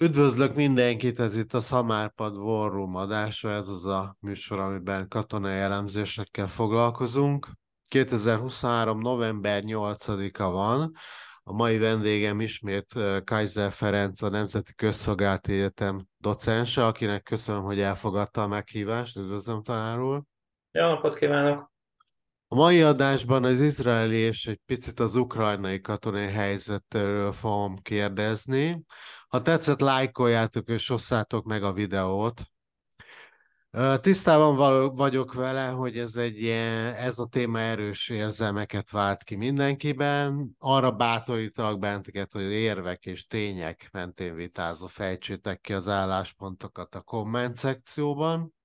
Üdvözlök mindenkit, ez itt a Szamárpad War Room adása, ez az a műsor, amiben katonai elemzésekkel foglalkozunk. 2023. november 8-a van. A mai vendégem ismét Kaiser Ferenc, a Nemzeti Közszolgálati Egyetem docense, akinek köszönöm, hogy elfogadta a meghívást. Üdvözlöm, tanár úr! Jó napot kívánok! A mai adásban az izraeli és egy picit az ukrajnai katonai helyzetről fogom kérdezni. Ha tetszett, lájkoljátok és osszátok meg a videót. Tisztában vagyok vele, hogy ez a téma erős érzelmeket vált ki mindenkiben. Arra bátorítalak benneteket, hogy érvek és tények mentén vitázva fejtsétek ki az álláspontokat a komment szekcióban.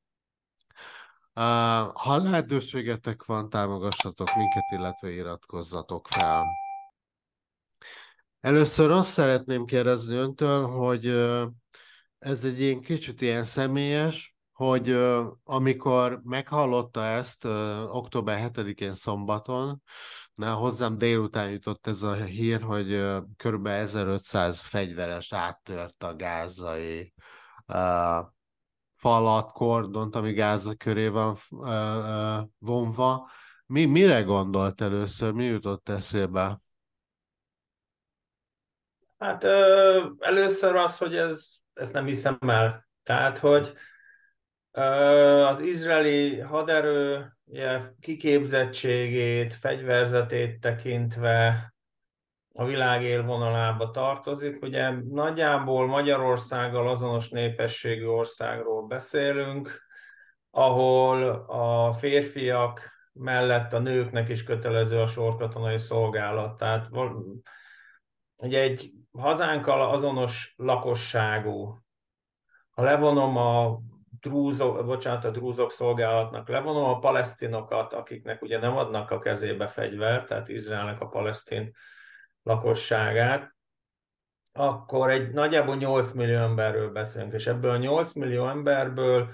Ha lehetőségetek van, támogassatok minket, illetve iratkozzatok fel. Először azt szeretném kérdezni öntől, hogy ez egy ilyen kicsit ilyen személyes, hogy amikor meghallotta ezt október 7-én szombaton, hozzám délután jutott ez a hír, hogy kb. 1500 fegyveres áttört a gázai falat, kordont, ami Gáza köré van vonva. Mire gondolt először? Mi jutott eszébe? Hát először az, hogy ezt nem hiszem el. Tehát, hogy az izraeli haderő ugye, kiképzettségét, fegyverzetét tekintve a világ élvonalába tartozik. Ugye nagyjából Magyarországgal azonos népességű országról beszélünk, ahol a férfiak mellett a nőknek is kötelező a sorkatonai szolgálat. Tehát ugye egy hazánkkal azonos lakosságú, ha levonom a drúzok szolgálatnak, levonom a palesztinokat, akiknek ugye nem adnak a kezébe fegyvert, tehát Izraelnek a palesztin lakosságát, akkor egy nagyjából 8 millió emberről beszélünk, és ebből a 8 millió emberből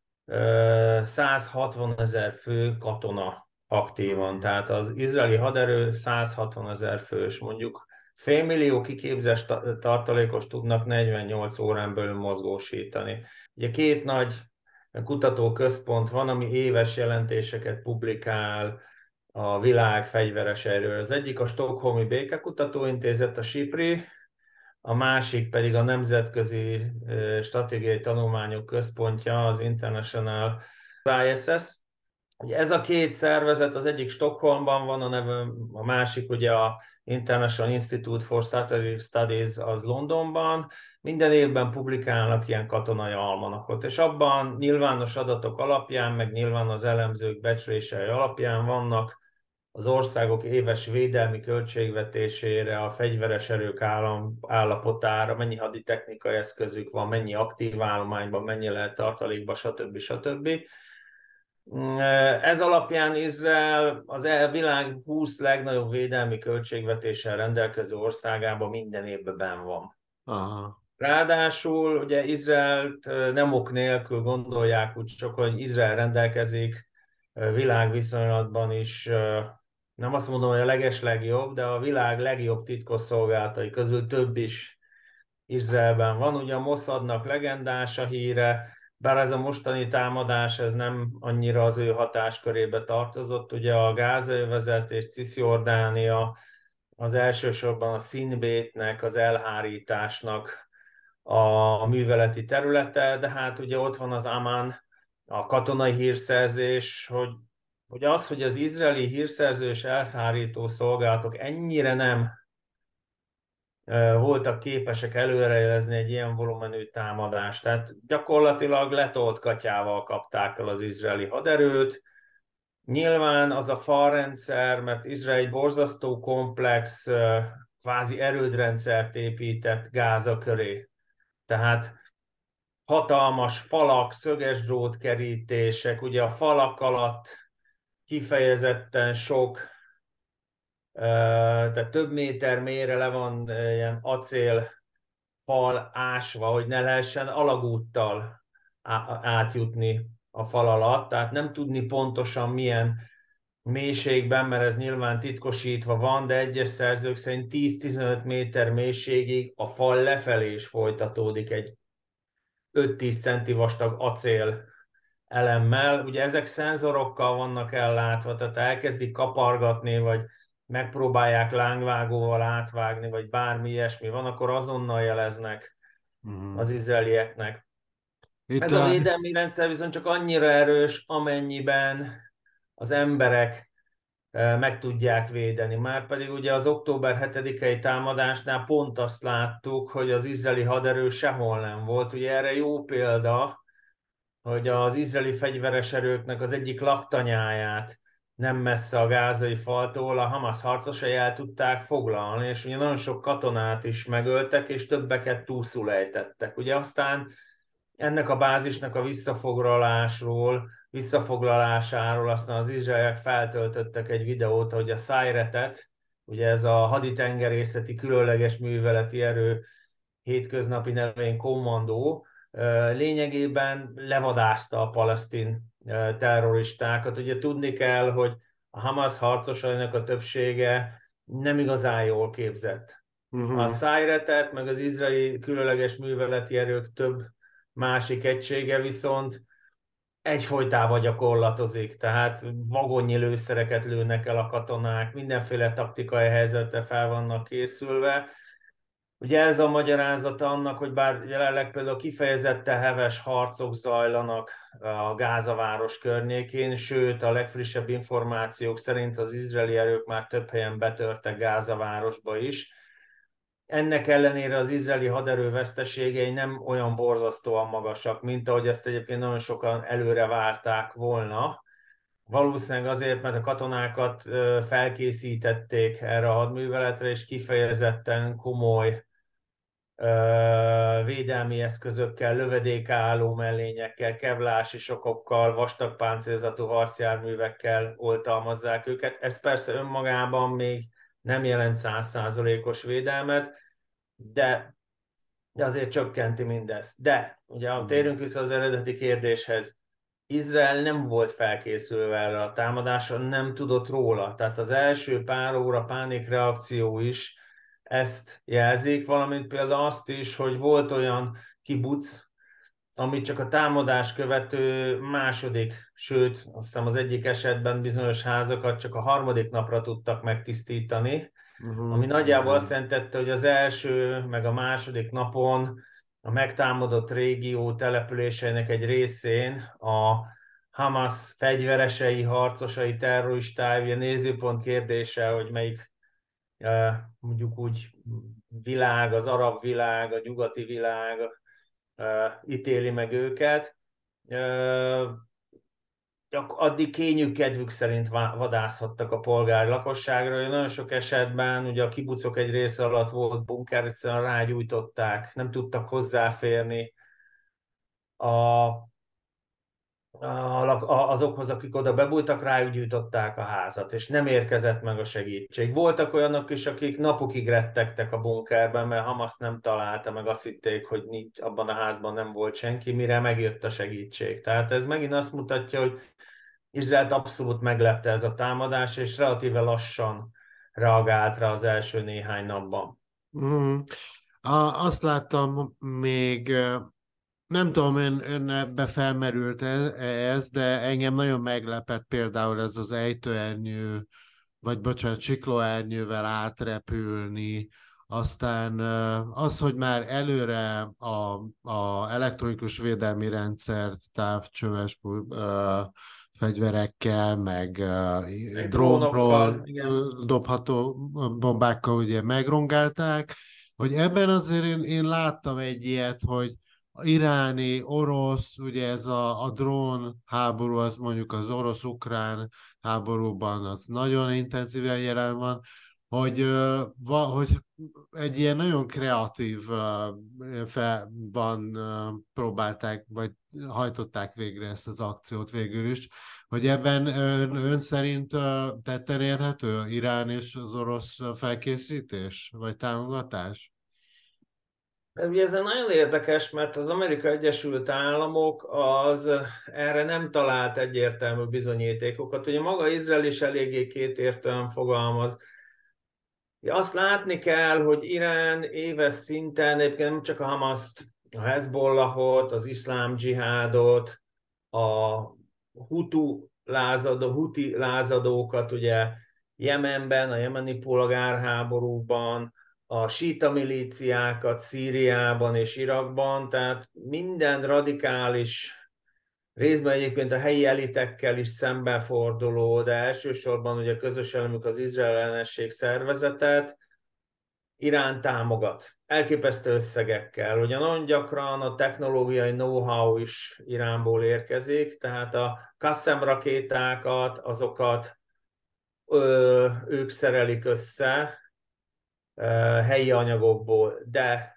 160 000 fő katona aktívan, tehát az izraeli haderő 160 000 fős, mondjuk félmillió kiképzett tartalékos tudnak 48 órán belül mozgósítani. Ugye két nagy kutatóközpont van, ami éves jelentéseket publikál a világ fegyveres erőről. Az egyik a Stockholmi Békekutatóintézet, a SIPRI, a másik pedig a Nemzetközi Stratégiai Tanulmányok Központja, az International ISS. Ugye ez a két szervezet, az egyik Stockholmban van, a másik ugye a International Institute for Strategic Studies az Londonban. Minden évben publikálnak ilyen katonai almanakot, és abban nyilvános adatok alapján, meg nyilván az elemzők becslései alapján vannak az országok éves védelmi költségvetésére, a fegyveres erők állapotára, mennyi haditechnikai eszközük van, mennyi aktív állományban, mennyi lehet tartalékba, stb. Stb. Ez alapján Izrael az világ 20 legnagyobb védelmi költségvetéssel rendelkező országában minden évben benn van. Aha. Ráadásul ugye Izraelt nem ok nélkül gondolják úgy csak, hogy Izrael rendelkezik világviszonylatban is, nem azt mondom, hogy a legeslegjobb, de a világ legjobb titkosszolgálatai közül több is Izraelben van. Ugye a Mossadnak legendás a híre, bár ez a mostani támadás ez nem annyira az ő hatáskörébe tartozott. Ugye a Gázaövezet és Cisjordánia az elsősorban a színbétnek, az elhárításnak a műveleti területe, de hát ugye ott van az Amán, a katonai hírszerzés, hogy az izraeli hírszerző és elhárító szolgálatok ennyire nem voltak képesek előrejelezni egy ilyen volumenű támadást. Tehát gyakorlatilag letolt katyával kapták el az izraeli haderőt. Nyilván az a falrendszer, mert Izrael egy borzasztó komplex, kvázi erődrendszert épített Gáza köré. Tehát hatalmas falak, szöges drótkerítések, ugye a falak alatt kifejezetten sok, tehát több méter mélyre le van ilyen acél fal ásva, hogy ne lehessen alagúttal átjutni a fal alatt, tehát nem tudni pontosan milyen mélységben, mert ez nyilván titkosítva van, de egyes szerzők szerint 10-15 méter mélységig a fal lefelé is folytatódik egy 5-10 centi vastag acél elemmel. Ugye ezek szenzorokkal vannak ellátva, tehát elkezdik kapargatni, vagy megpróbálják lángvágóval átvágni, vagy bármi ilyesmi van, akkor azonnal jeleznek Mhm. az izraelieknek. Itt Ez a védelmi rendszer viszont csak annyira erős, amennyiben az emberek meg tudják védeni. Márpedig ugye az október 7-i támadásnál pont azt láttuk, hogy az izraeli haderő sehol nem volt. Ugye erre jó példa, hogy az izraeli fegyveres erőknek az egyik laktanyáját nem messze a gázai faltól a Hamas harcosai el tudták foglalni, és ugye nagyon sok katonát is megöltek, és többeket túlszul ejtettek. Ugye aztán ennek a bázisnak a visszafoglalásáról aztán az izraeliek feltöltöttek egy videót, hogy a Szájretet, ugye ez a haditengerészeti különleges műveleti erő hétköznapi nevén kommandó, lényegében levadázta a palesztin terroristákat. Ugye tudni kell, hogy a Hamas harcosainak a többsége nem igazán jól képzett. A uh-huh. Szájretet, meg az izraeli különleges műveleti erők több másik egysége viszont egyfolytában gyakorlatozik, tehát vagonnyi lőszereket lőnek el a katonák, mindenféle taktikai helyzetre fel vannak készülve. Ugye ez a magyarázata annak, hogy bár jelenleg például kifejezetten heves harcok zajlanak a Gázaváros környékén, sőt a legfrissebb információk szerint az izraeli erők már több helyen betörtek Gázavárosba is. Ennek ellenére az izraeli haderő veszteségei nem olyan borzasztóan magasak, mint ahogy ezt egyébként nagyon sokan előre várták volna. Valószínűleg azért, mert a katonákat felkészítették erre a hadműveletre, és kifejezetten komoly védelmi eszközökkel, lövedékálló mellényekkel, kevlási sokokkal, vastag páncélzatú harcjárművekkel oltalmazzák őket. Ez persze önmagában még nem jelent 100%-os védelmet, de azért csökkenti mindezt. De ugye térünk vissza az eredeti kérdéshez. Izrael nem volt felkészülve erre a támadásra, nem tudott róla. Tehát az első pár óra pánikreakció is ezt jelzik, valamint például azt is, hogy volt olyan kibuc, amit csak a támadás követő második, sőt, azt hiszem az egyik esetben bizonyos házakat csak a harmadik napra tudtak megtisztítani, ami Uh-huh. nagyjából azt Igen. jelentette, hogy az első, meg a második napon a megtámadott régió településeinek egy részén a Hamas fegyveresei, harcosai, terroristái, ugye nézőpont kérdése, hogy melyik mondjuk úgy világ, az arab világ, a nyugati világ ítéli meg őket. Addig kényük kedvük szerint vadászhattak a polgári lakosságra. Nagyon sok esetben ugye a kibucok egy része alatt volt bunker, egyszerűen rágyújtották, nem tudtak hozzáférni a, azokhoz, akik oda bebújtak, rájuk gyújtották a házat, és nem érkezett meg a segítség. Voltak olyanok is, akik napokig rettegtek a bunkerben, mert Hamas nem találta, meg azt hitték, hogy nincs, abban a házban nem volt senki, mire megjött a segítség. Tehát ez megint azt mutatja, hogy Izraelt abszolút meglepte ez a támadás, és relatíve lassan reagált rá az első néhány napban. Uh-huh. Azt láttam még, nem tudom, ön ebbe felmerült ez, de engem nagyon meglepett például ez az ejtőernyő, vagy bocsánat, csiklóernyővel átrepülni, aztán az, hogy már előre a elektronikus védelmi rendszert távcsöves fegyverekkel, meg Egy drónokkal, drónról igen. dobható bombákkal ugye megrongálták, hogy ebben azért én láttam egy ilyet, hogy iráni, orosz, ugye ez a drón háború, az mondjuk az orosz-ukrán háborúban az nagyon intenzíven jelen van, hogy egy ilyen nagyon kreatív felban próbálták, vagy hajtották végre ezt az akciót végül is, hogy ebben ön szerint tetten érhető Irán és az orosz felkészítés, vagy támogatás? Ugye ez nagyon érdekes, mert az Amerikai Egyesült Államok az erre nem talált egyértelmű bizonyítékokat. Ugye maga Izrael is eléggé kétértelműen fogalmaz. Azt látni kell, hogy Irán éves szinten egyébként nem csak a Hamaszt, a Hezbollahot, az iszlám dzsihádot, a Huti lázadókat, ugye Jemenben, a jemeni polgárháborúban, a síta milíciákat Szíriában és Irakban, tehát minden radikális, részben egyébként a helyi elitekkel is szembeforduló, de elsősorban ugye közös elemük az Izrael ellenesség szervezetet, Irán támogat. Elképesztő összegekkel. Ugye nagyon gyakran a technológiai know-how is Iránból érkezik, tehát a Qassem rakétákat, azokat ők szerelik össze helyi anyagokból, de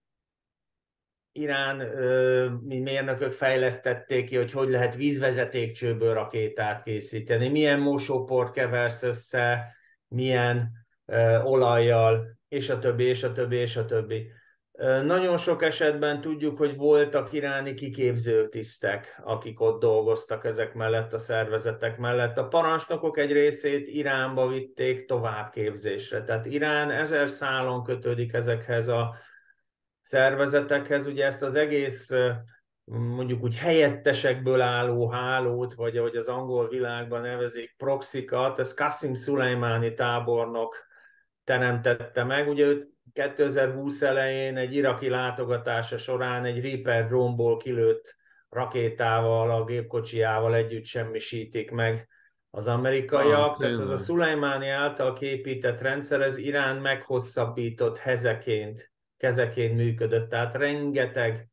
Irán mérnökök fejlesztették ki, hogy lehet vízvezetékcsőből rakétát készíteni, milyen mosóport keversz össze, milyen olajjal, és a többi, és a többi, és a többi. Nagyon sok esetben tudjuk, hogy voltak iráni kiképző tisztek, akik ott dolgoztak ezek mellett, a szervezetek mellett. A parancsnokok egy részét Iránba vitték továbbképzésre. Tehát Irán 1000 szálon kötődik ezekhez a szervezetekhez. Ugye ezt az egész mondjuk úgy helyettesekből álló hálót, vagy ahogy az angol világban nevezik, proxikat, ez Qassim Szulejmáni tábornok teremtette meg. Ugye őt 2020 elején egy iraki látogatása során egy Reaper drónból kilőtt rakétával, a gépkocsiával együtt semmisítik meg az amerikaiak. Tehát ez a Tényleg. Szulejmáni által képített rendszer, ez Irán meghosszabbított kezeként működött. Tehát rengeteg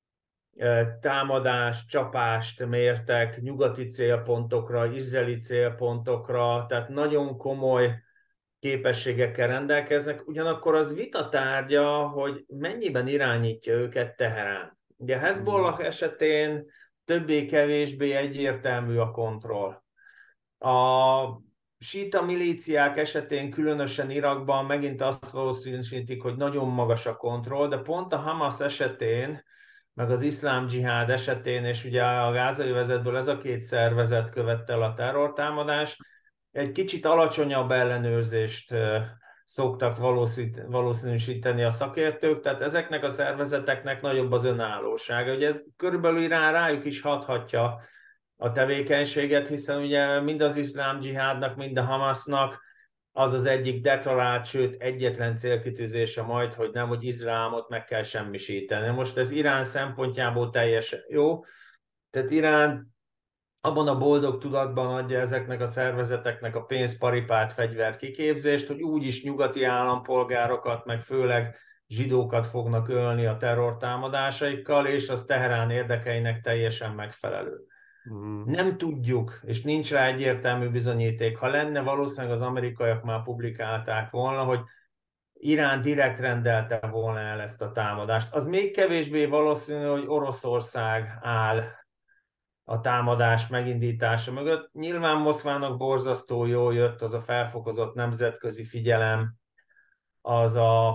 támadást, csapást mértek nyugati célpontokra, izraeli célpontokra, tehát nagyon komoly képességekkel rendelkeznek, ugyanakkor az vita tárgya, hogy mennyiben irányítja őket Teherán. Ugye Mm. Hezbollah esetén többé-kevésbé egyértelmű a kontroll. A síta milíciák esetén, különösen Irakban megint azt valószínűsítik, hogy nagyon magas a kontroll, de pont a Hamas esetén, meg az iszlám dzsihád esetén, és ugye a gázai vezetből ez a két szervezet követte el a terrortámadást, egy kicsit alacsonyabb ellenőrzést szoktak valószínűsíteni a szakértők, tehát ezeknek a szervezeteknek nagyobb az önállósága. Ugye ez körülbelül rájuk is hathatja a tevékenységet, hiszen ugye mind az iszlám dzsihádnak, mind a Hamasnak az az egyik deklarált, sőt egyetlen célkitűzése majd, hogy nem, hogy Izraelot meg kell semmisíteni. Most ez Irán szempontjából teljesen jó, tehát Irán abban a boldog tudatban adja ezeknek a szervezeteknek a pénzparipát, fegyverkiképzést, hogy úgyis nyugati állampolgárokat, meg főleg zsidókat fognak ölni a terrortámadásaikkal, és az Teherán érdekeinek teljesen megfelelő. Mm. Nem tudjuk, és nincs rá egyértelmű bizonyíték. Ha lenne, valószínűleg az amerikaiak már publikálták volna, hogy Irán direkt rendelte volna el ezt a támadást. Az még kevésbé valószínű, hogy Oroszország áll a támadás megindítása mögött. Nyilván Moszkvának borzasztó jól jött az a felfokozott nemzetközi figyelem, az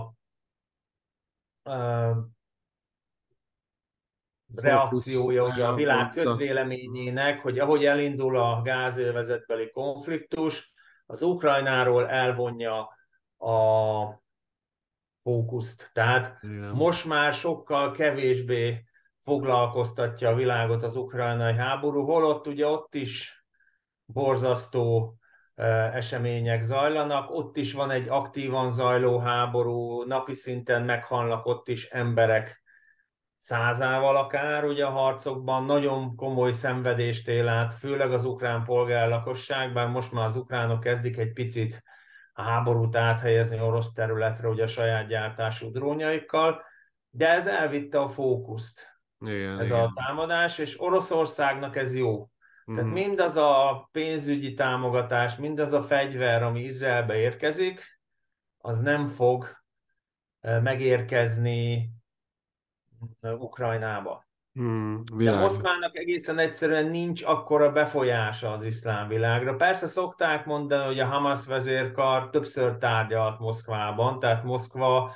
a Fókusz reakciója ugye a világ elvonta. közvéleményének, hogy ahogy elindul a gázövezetbeli konfliktus, az Ukrajnáról elvonja a fókuszt. Tehát Igen. most már sokkal kevésbé foglalkoztatja a világot az ukrajnai háború, holott ugye ott is borzasztó események zajlanak, ott is van egy aktívan zajló háború, napi szinten meghalnak ott is emberek százával akár, ugye a harcokban nagyon komoly szenvedést él át, főleg az ukrán polgárlakosság, bár most már az ukránok kezdik egy picit a háborút áthelyezni orosz területre, ugye a saját gyártású drónjaikkal, de ez elvitte a fókuszt, Igen, ez a igen. támadás, és Oroszországnak ez jó. Tehát Mm. mindaz a pénzügyi támogatás, mindaz a fegyver, ami Izraelbe érkezik, az nem fog megérkezni Ukrajnába. Mm. De Világos. Moszkvának egészen egyszerűen nincs akkora befolyása az iszlám világra. Persze szokták mondani, hogy a Hamas vezérkar többször tárgyalt Moszkvában, tehát Moszkva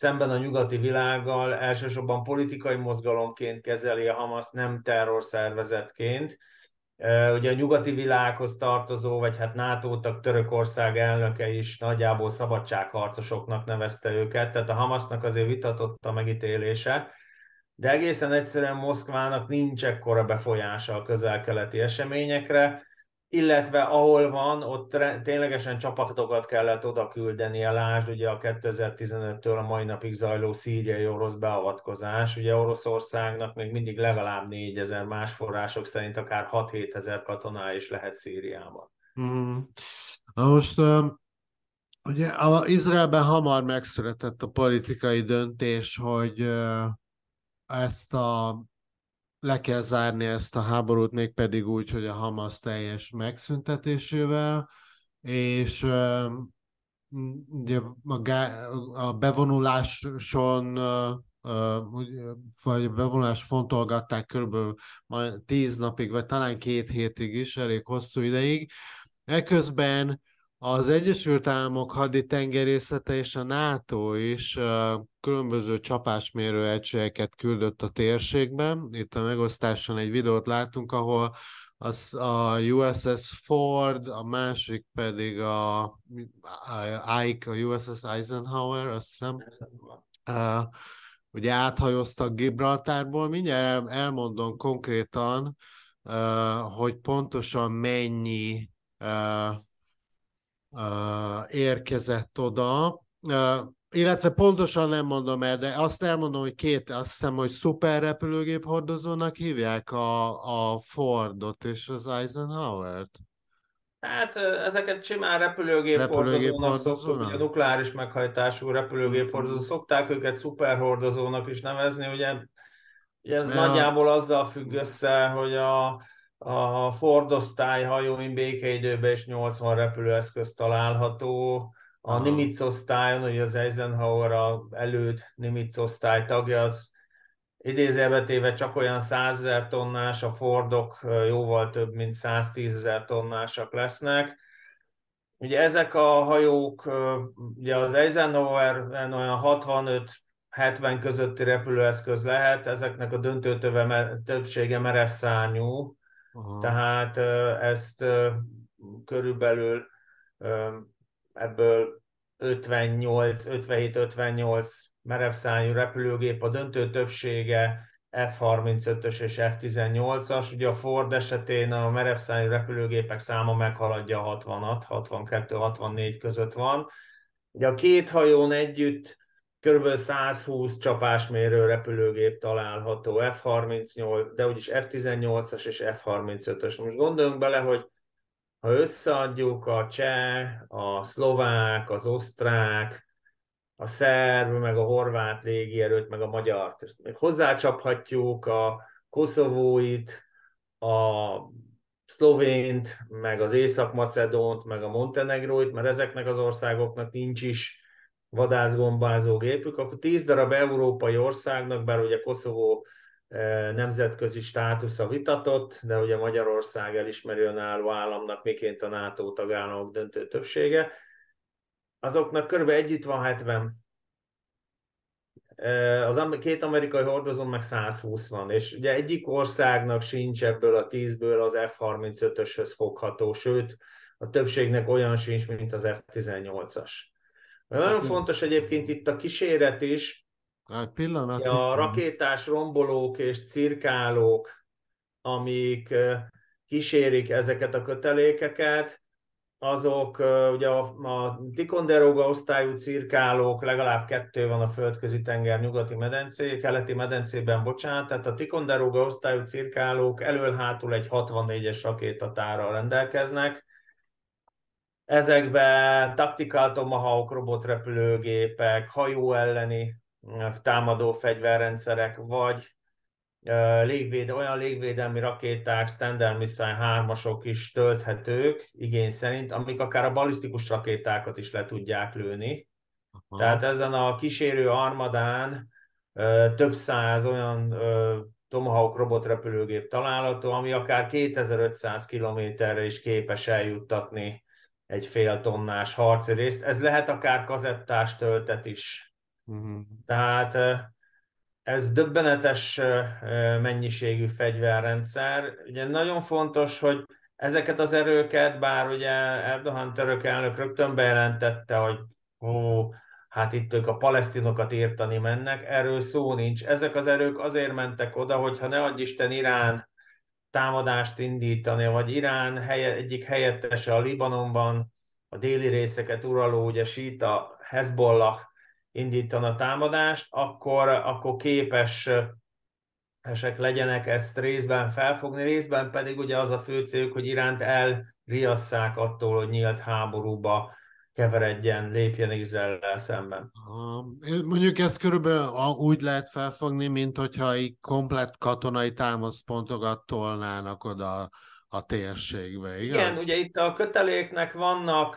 szemben a nyugati világgal elsősorban politikai mozgalomként kezeli a Hamas, nem terrorszervezetként. Ugye a nyugati világhoz tartozó, vagy hát NATO tag Törökország elnöke is nagyjából szabadságharcosoknak nevezte őket, tehát a Hamasnak azért vitatott a megítélése, de egészen egyszerűen Moszkvának nincs ekkora befolyása a közel-keleti eseményekre, illetve ahol van, ott ténylegesen csapatokat kellett oda küldenie, lásd ugye a 2015-től a mai napig zajló szíriai orosz beavatkozás, ugye Oroszországnak még mindig legalább 4000, más források szerint akár 6-7 ezer katonái is lehet Szíriában. Mhm. Na most ugye Izraelben hamar megszületett a politikai döntés, hogy ezt a le kell zárni ezt a háborút, mégpedig úgy, hogy a Hamas teljes megszüntetésével, és ugye a bevonuláson, vagy a bevonulást fontolgatták körülbelül majd 10 napig, vagy talán 2 hétig is, elég hosszú ideig. Eközben az Egyesült Államok haditengerészete és a NATO is különböző csapásmérő egységeket küldött a térségbe. Itt a megosztáson egy videót látunk, ahol a USS Ford, a másik pedig a USS Eisenhower, azt hiszem, uh, ugye áthajóztak Gibraltárból. Mindjárt elmondom konkrétan, hogy pontosan mennyi uh, érkezett oda, illetve pontosan nem mondom el, de azt elmondom, hogy azt hiszem, hogy szuper repülőgép hordozónak hívják a Fordot és az Eisenhower-t. Hát ezeket simán repülőgép Repülőgép hordozónak szoktuk, ugye hordozónak? nukleáris meghajtású repülőgép hordozó, Mhm. szokták őket szuperhordozónak is nevezni, ugye ez Mert a... nagyjából azzal függ össze, hogy a Ford osztály hajóin békeidőben is 80 repülőeszköz található, a Aha, Nimitz osztályon, ugye az Eisenhower a előd Nimitz osztály tagja, az idézőjelbe téve csak olyan 100 000 tonnás, a Fordok jóval több, mint 110 000 tonnásak lesznek. Ugye ezek a hajók, ugye az Eisenhower olyan 65-70 közötti repülőeszköz lehet, ezeknek a döntő többsége merevszárnyú, aha, tehát ezt körülbelül ebből 58, 57-58 merevszárnyú repülőgép, a döntő többsége F-35-ös és F-18-as. Ugye a Ford esetén a merevszárnyú repülőgépek száma meghaladja a 60-at, 62-64 között van. Ugye a két hajón együtt kb. 120 csapásmérő repülőgép található, F-38, de úgyis F-18-as és F-35-ös. Most gondoljunk bele, hogy ha összeadjuk a cseh, a szlovák, az osztrák, a szerb, meg a horvát légierőt, meg a magyart, és még hozzácsaphatjuk a koszovóit, a szlovént, meg az észak-macedónt, meg a montenegróit, mert ezeknek az országoknak nincs is vadászgombázó gépük, akkor 10 darab európai országnak, bár ugye Koszovó nemzetközi státusza vitatott, de ugye Magyarország elismeri önálló államnak, miként a NATO tagállamok döntő többsége, azoknak körülbelül együtt van 70. Az két amerikai hordozón meg 120 van, és ugye egyik országnak sincs ebből a 10-ből az F-35-öshöz fogható, sőt, a többségnek olyan sincs, mint az F-18-as. Nagyon hát ez... fontos egyébként itt a kíséret is, Egy pillanat, a Viktor. rakétás rombolók és cirkálók, amik kísérik ezeket a kötelékeket, azok ugye a Ticonderoga osztályú cirkálók, legalább 2 van a földközi tenger keleti medencében, bocsánat, tehát a Ticonderoga osztályú cirkálók elől-hátul egy 64-es rakétatárral rendelkeznek. Ezekben Tactical Tomahawk robotrepülőgépek, hajó elleni támadó fegyverrendszerek, vagy olyan légvédelmi rakéták, Standard Missile 3-asok is tölthetők igény szerint, amik akár a balisztikus rakétákat is le tudják lőni. Tehát Aha. ezen a kísérő armadán több száz olyan Tomahawk robotrepülőgép található, ami akár 2500 kilométerre is képes eljuttatni egy fél tonnás harci részt. Ez lehet akár kazettás töltet is. Uh-huh. Tehát ez döbbenetes mennyiségű fegyverrendszer. Ugye nagyon fontos, hogy ezeket az erőket, bár ugye Erdogan török elnök rögtön bejelentette, hogy ó, hát itt ők a palesztinokat írtani mennek, erről szó nincs. Ezek az erők azért mentek oda, hogyha ne adj Isten Irán támadást indítani, vagy Irán egyik helyettese a Libanonban a déli részeket uraló, ugye síta Hezbollah indítana támadást, akkor képesek legyenek ezt részben felfogni, részben pedig ugye az a fő céljuk, hogy Iránt elriasszák attól, hogy nyílt háborúba keveredjen, lépjen Izraellel szemben. Mondjuk ezt körülbelül úgy lehet felfogni, mint hogyha így komplett katonai támaszpontokat tolnának oda a térségbe, Igen, igaz? ugye itt a köteléknek vannak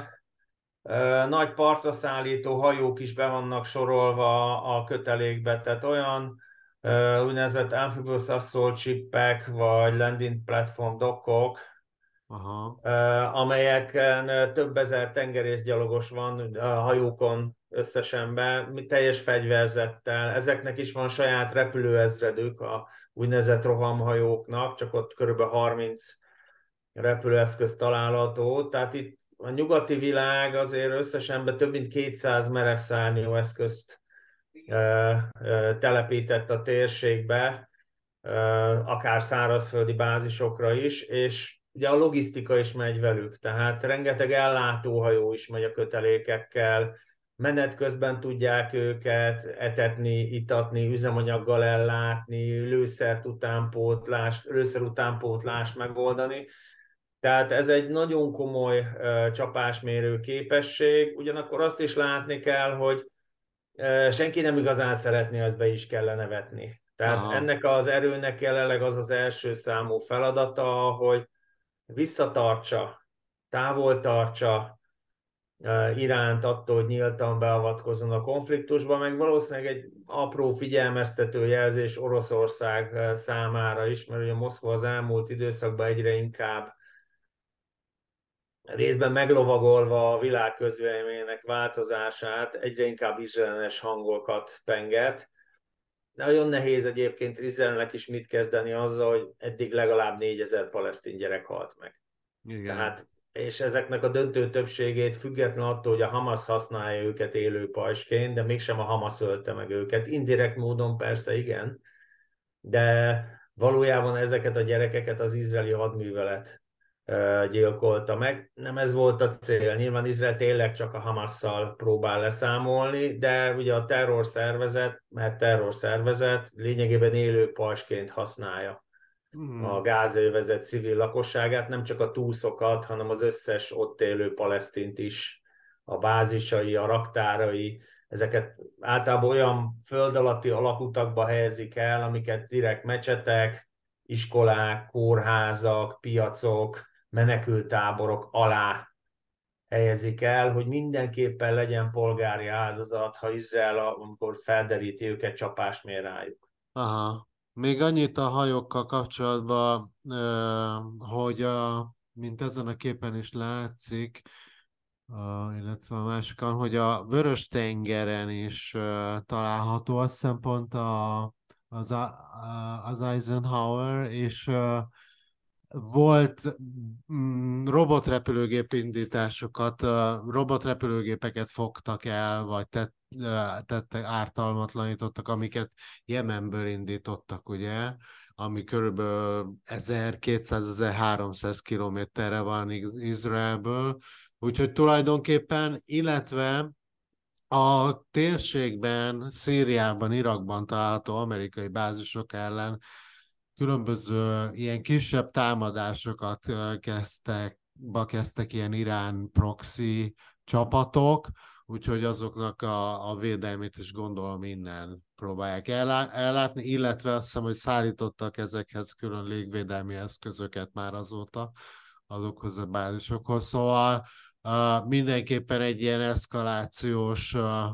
nagy partra szállító hajók is be vannak sorolva a kötelékbe, tehát olyan úgynevezett amphibious assault shipek, vagy landing platform dockok, Aha. amelyeken több ezer tengerészgyalogos van a hajókon összesen be, teljes fegyverzettel. Ezeknek is van saját repülőezredük, a úgynevezett rohamhajóknak, csak ott körülbelül 30 repülőeszköz található. Tehát itt a nyugati világ azért összesen több mint 200 merevszárnyú eszközt telepített a térségbe, akár szárazföldi bázisokra is, és ugye a logisztika is megy velük, tehát rengeteg ellátóhajó is megy a kötelékekkel, menet közben tudják őket etetni, itatni, üzemanyaggal ellátni, lőszer utánpótlást megoldani. Tehát ez egy nagyon komoly csapásmérő képesség, ugyanakkor azt is látni kell, hogy senki nem igazán szeretné, ezt be is kellene vetni. Tehát Aha. ennek az erőnek jelenleg az az első számú feladata, hogy visszatartsa, távol tartsa Iránt attól, hogy nyíltan beavatkozzon a konfliktusba, meg valószínűleg egy apró figyelmeztető jelzés Oroszország számára is, mert ugye Moszkva az elmúlt időszakban egyre inkább részben meglovagolva a világ közvéleményének változását, egyre inkább izraelenes hangokat penget. Nagyon nehéz egyébként Izraelnek is mit kezdeni azzal, hogy eddig legalább 4000 palesztin gyerek halt meg. Igen. Tehát, és ezeknek a döntő többségét független attól, hogy a Hamas használja őket élő pajsként, de mégsem a Hamas ölte meg őket. Indirekt módon persze igen, de valójában ezeket a gyerekeket az izraeli hadművelet gyilkolta meg. Nem ez volt a cél. Nyilván Izrael tényleg csak a Hamasszal próbál leszámolni, de ugye a terrorszervezet, mert terrorszervezet lényegében élő pajsként használja a Hmm. gázövezet civil lakosságát, nem csak a túszokat, hanem az összes ott élő palesztint is, a bázisai, a raktárai, ezeket általában olyan föld alatti alakutakba helyezik el, amiket direkt mecsetek, iskolák, kórházak, piacok, menekültáborok alá helyezik el, hogy mindenképpen legyen polgári áldozat, ha Izrael, amikor felderíti őket, csapást mér rájuk. Aha. Még annyit a hajókkal kapcsolatban, hogy mint ezen a képen is látszik, illetve a másikon, hogy a Vörös-tengeren is található, azt hiszem pont az Eisenhower, és volt robotrepülőgép indításokat, robotrepülőgépeket fogtak el, vagy tettek, ártalmatlanítottak, amiket Jemenből indítottak, ugye, ami körülbelül 1200-1300 kilométerre van Izraelből, úgyhogy tulajdonképpen, illetve a térségben, Szíriában, Irakban található amerikai bázisok ellen különböző ilyen kisebb támadásokat kezdtek ilyen Irán proxy csapatok, úgyhogy azoknak a védelmét is gondolom innen próbálják ellátni, illetve azt hiszem, hogy szállítottak ezekhez külön légvédelmi eszközöket már azóta azokhoz a bázisokhoz. Szóval mindenképpen egy ilyen eszkalációs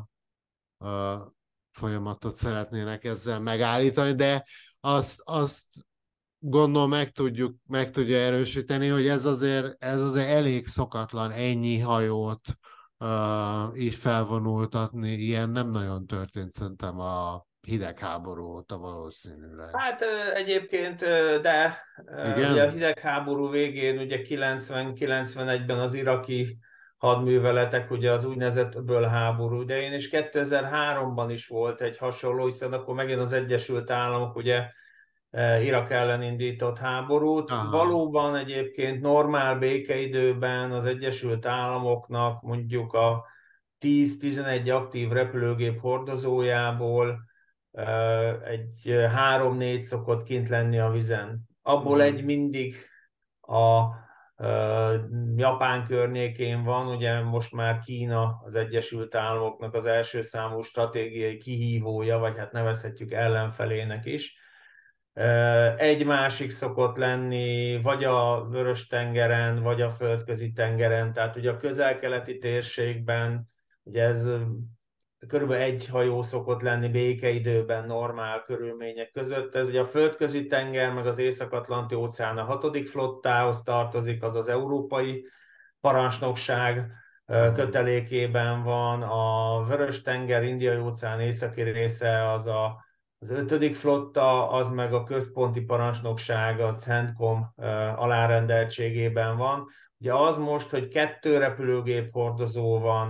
folyamatot szeretnének ezzel megállítani, de azt gondolom meg tudja erősíteni, hogy ez azért elég szokatlan ennyi hajót így felvonultatni. Ilyen nem nagyon történt szerintem a hidegháború óta valószínűleg. Hát egyébként, de ugye a Igen? hidegháború végén, ugye 90-91-ben az iraki hadműveletek, ugye az úgynevezett öbölháború idején, és 2003-ban is volt egy hasonló, hiszen akkor megint az Egyesült Államok ugye Irak ellen indított háborút. Aha. Valóban egyébként normál békeidőben az Egyesült Államoknak mondjuk a 10-11 aktív repülőgép hordozójából egy 3-4 szokott kint lenni a vizen. Abból egy Mhm. mindig a Japán környékén van, ugye most már Kína az Egyesült Államoknak az első számú stratégiai kihívója, vagy hát nevezhetjük ellenfelének is. Egy másik szokott lenni, vagy a Vörös-tengeren, vagy a Földközi-tengeren, tehát ugye a közel-keleti térségben, ugye ez körülbelül egy hajó szokott lenni békeidőben, normál körülmények között. Ez ugye a Földközi-tenger, meg az Észak-Atlanti óceán a hatodik flottához tartozik, az az európai parancsnokság Mhm. kötelékében van, a Vörös-tenger, Indiai-óceán északi része az ötödik flotta, az meg a központi parancsnokság, a CENTCOM alárendeltségében van. Ugye az most, hogy 2 repülőgép hordozó van,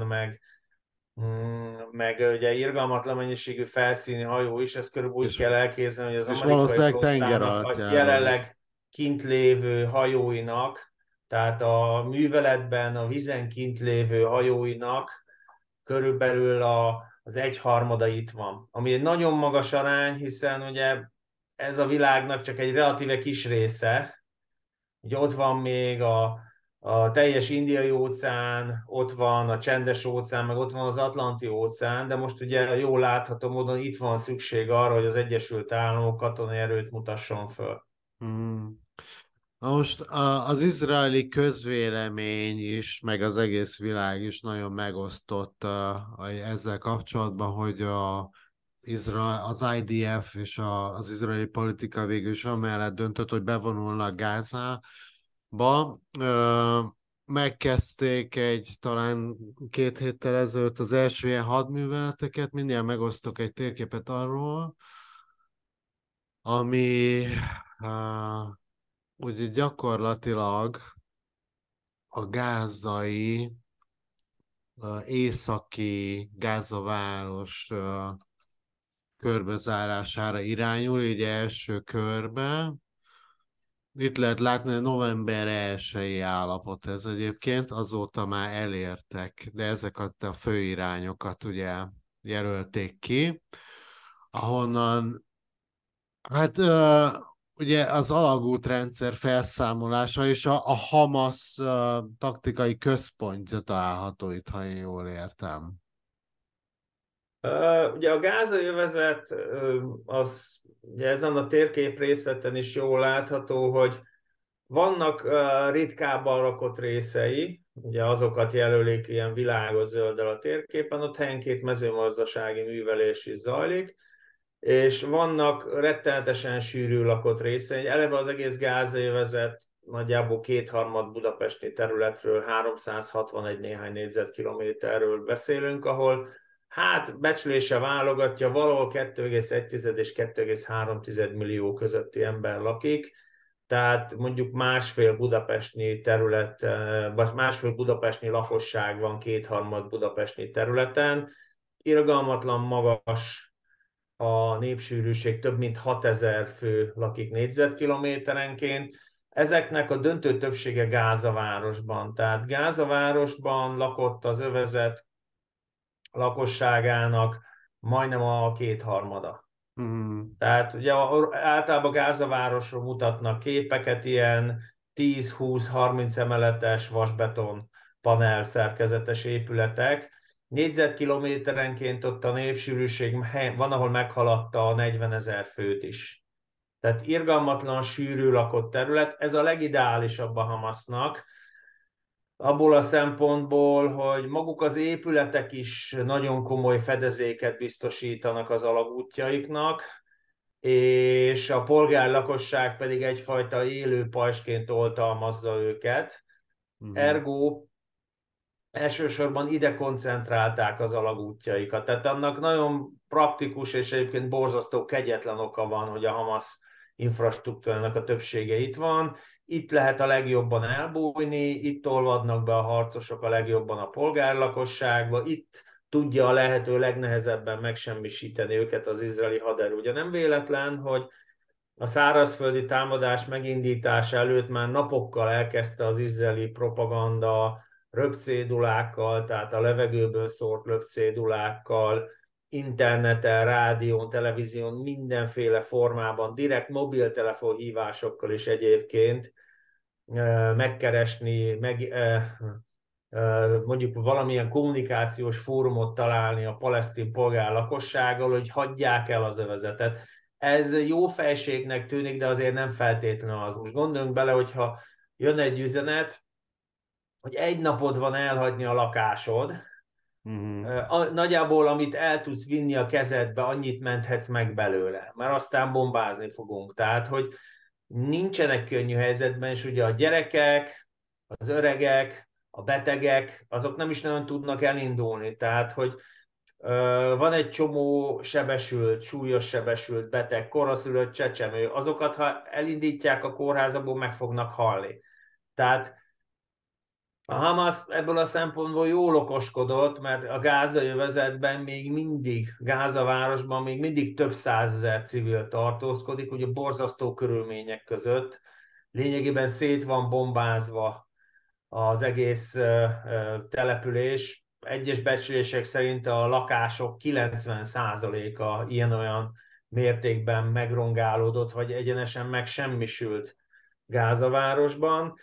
meg ugye irgalmatlan mennyiségű felszíni hajó is, ezt körülbelül úgy És, kell elképzelni, hogy az és amerikai valószínűleg tenger flottának alatt a járon is. jelenleg kint lévő hajóinak, tehát a műveletben a vizen kint lévő hajóinak körülbelül az egyharmada itt van. Ami egy nagyon magas arány, hiszen ugye ez a világnak csak egy relatíve kis része. Ugye ott van még a teljes Indiai óceán, ott van a Csendes óceán, meg ott van az Atlanti óceán, de most ugye jól látható módon itt van szükség arra, hogy az Egyesült Államok katonai erőt mutasson föl. Mhm. Na most az izraeli közvélemény is, meg az egész világ is nagyon megosztott ezzel kapcsolatban, hogy az IDF és az izraeli politika végül is amellett döntött, hogy bevonulnak Gázába. Megkezdték talán 2 héttel ezelőtt az első ilyen hadműveleteket, mindjárt megosztok egy térképet arról, ami ugye gyakorlatilag a gázai, északi Gázaváros körbezárására irányul, így első körbe. Itt lehet látni, hogy november 1-i állapot ez egyébként, azóta már elértek, de ezeket a főirányokat ugye jelölték ki, ahonnan hát ugye az alagútrendszer felszámolása és a Hamas taktikai központja található itt, ha én jól értem. Ugye a gázai övezet, az ugye ezen a térkép részleten is jól látható, hogy vannak ritkábban rakott részei, ugye azokat jelölik ilyen világos zölddel a térképen, ott helyenként mezőgazdasági művelés is zajlik, és vannak rettenetesen sűrű lakott részei. Eleve az egész gázai övezet nagyjából kétharmad budapesti területről, 361 néhány négyzetkilométerről beszélünk, ahol hát becslése válogatja, valahol 2,1 és 2,3 millió közötti ember lakik, tehát mondjuk másfél budapestnyi terület, vagy másfél budapestnyi lakosság van kétharmad budapestnyi területen. Irgalmatlan magas a népsűrűség, több mint 6000 fő lakik négyzetkilométerenként. Ezeknek a döntő többsége Gázavárosban. Tehát Gázavárosban lakott az övezet lakosságának majdnem a kétharmada. Hmm. Tehát ugye általában Gázavárosról mutatnak képeket, ilyen 10-20-30 emeletes vasbeton panel szerkezetes épületek. Négyzetkilométerenként ott a népsűrűség van, ahol meghaladta a 40 000 főt is. Tehát irgalmatlan sűrű lakott terület. Ez a legideálisabb a Hamasnak, abból a szempontból, hogy maguk az épületek is nagyon komoly fedezéket biztosítanak az alagútjaiknak, és a polgárlakosság pedig egyfajta élő pajsként oltalmazza őket. Hmm. Ergo elsősorban ide koncentrálták az alagútjaikat. Tehát annak nagyon praktikus és egyébként borzasztó kegyetlen oka van, hogy a Hamas infrastruktúrának a többsége itt van. Itt lehet a legjobban elbújni, itt olvadnak be a harcosok a legjobban a polgárlakosságba, itt tudja a lehető legnehezebben megsemmisíteni őket az izraeli haderő. Ugye nem véletlen, hogy a szárazföldi támadás megindítása előtt már napokkal elkezdte az izraeli propaganda röpcédulákkal, tehát a levegőből szórt röpcédulákkal, interneten, rádión, televízión, mindenféle formában, direkt mobiltelefon hívásokkal is egyébként megkeresni, mondjuk valamilyen kommunikációs fórumot találni a palesztin polgár lakossággal, hogy hagyják el az övezetet. Ez jó fejségnek tűnik, de azért nem feltétlenül az. Most gondoljunk bele, hogyha jön egy üzenet, hogy egy napod van elhagyni a lakásod, Uh-huh. nagyjából amit el tudsz vinni a kezedbe, annyit menthetsz meg belőle, mert aztán bombázni fogunk. Tehát, hogy nincsenek könnyű helyzetben, és ugye a gyerekek, az öregek, a betegek, azok nem is nagyon tudnak elindulni. Tehát, hogy van egy csomó sebesült, súlyos sebesült beteg, koraszülött csecsemő, azokat, ha elindítják a kórházból, meg fognak halni. Tehát a Hamas ebből a szempontból jól okoskodott, mert a gázai övezetben még mindig, Gáza városban még mindig több százezer civil tartózkodik, ugye borzasztó körülmények között. Lényegében szét van bombázva az egész település. Egyes becslések szerint a lakások 90%-a ilyen-olyan mértékben megrongálódott, vagy egyenesen megsemmisült Gáza városban.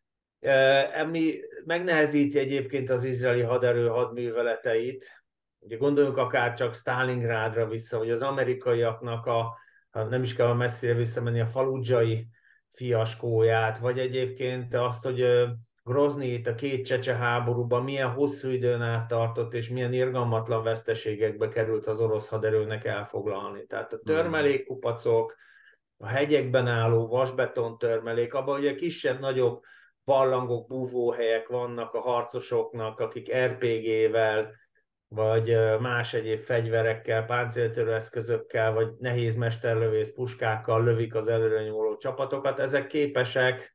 Ami megnehezíti egyébként az izraeli haderő hadműveleteit. Ugye gondoljunk akár csak Stalingrádra vissza, hogy az amerikaiaknak nem is kell messzire visszamenni, a faludzsai fiaskóját, vagy egyébként azt, hogy Grozny itt a két csecse háborúban milyen hosszú időn át tartott, és milyen irgalmatlan veszteségekbe került az orosz haderőnek elfoglalni. Tehát a törmelékkupacok, a hegyekben álló vasbeton törmelék, abban ugye kisebb-nagyobb barlangok, búvóhelyek vannak a harcosoknak, akik RPG-vel, vagy más egyéb fegyverekkel, páncéltörő eszközökkel, vagy nehéz mesterlövész puskákkal lövik az előrenyúló csapatokat. Ezek képesek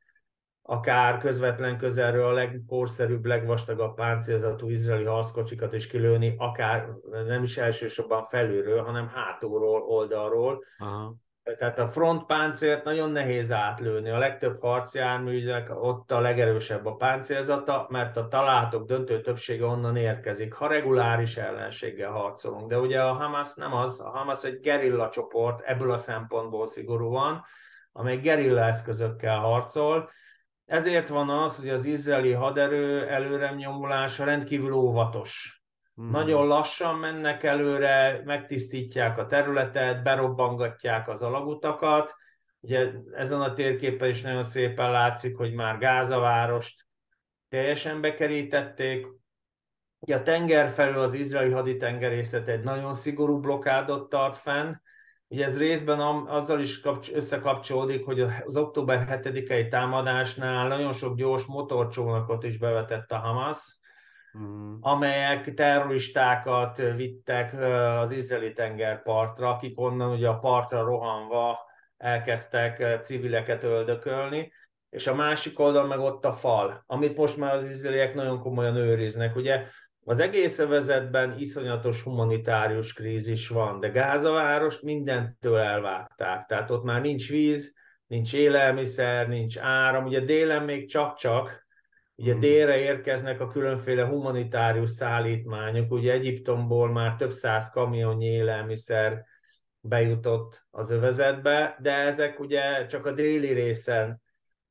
akár közvetlen közelről a legkorszerűbb, legvastagabb páncélzatú izraeli harckocsikat is kilőni, akár nem is elsősorban felülről, hanem hátulról, oldalról. Aha. Tehát a frontpáncélt nagyon nehéz átlőni. A legtöbb harcjárműnek ott a legerősebb a páncélzata, mert a találatok döntő többsége onnan érkezik, ha reguláris ellenséggel harcolunk. De ugye a Hamas nem az, a Hamas egy gerilla csoport, ebből a szempontból szigorúan, amely gerilla eszközökkel harcol. Ezért van az, hogy az izraeli haderő előrenyomulása rendkívül óvatos. Uh-huh. Nagyon lassan mennek előre, megtisztítják a területet, berobbangatják az alagutakat. Ugye ezen a térképen is nagyon szépen látszik, hogy már Gázavárost teljesen bekerítették. Ugye a tenger felül az izraeli haditengerészet egy nagyon szigorú blokkádot tart fenn. Ugye ez részben azzal is összekapcsolódik, hogy az október 7-i támadásnál nagyon sok gyors motorcsónakot is bevetett a Hamas, Uh-huh. amelyek terroristákat vittek az izraeli tengerpartra, akik onnan ugye a partra rohanva elkezdtek civileket öldökölni, és a másik oldal meg ott a fal, amit most már az izraeliek nagyon komolyan őriznek. Ugye az egész övezetben iszonyatos humanitárius krízis van, de Gázavárost mindentől elvágták. Tehát ott már nincs víz, nincs élelmiszer, nincs áram. Ugye délen még csak-csak, ugye Uh-huh. délre érkeznek a különféle humanitárius szállítmányok, ugye Egyiptomból már több száz kamionnyi élelmiszer bejutott az övezetbe, de ezek ugye csak a déli részen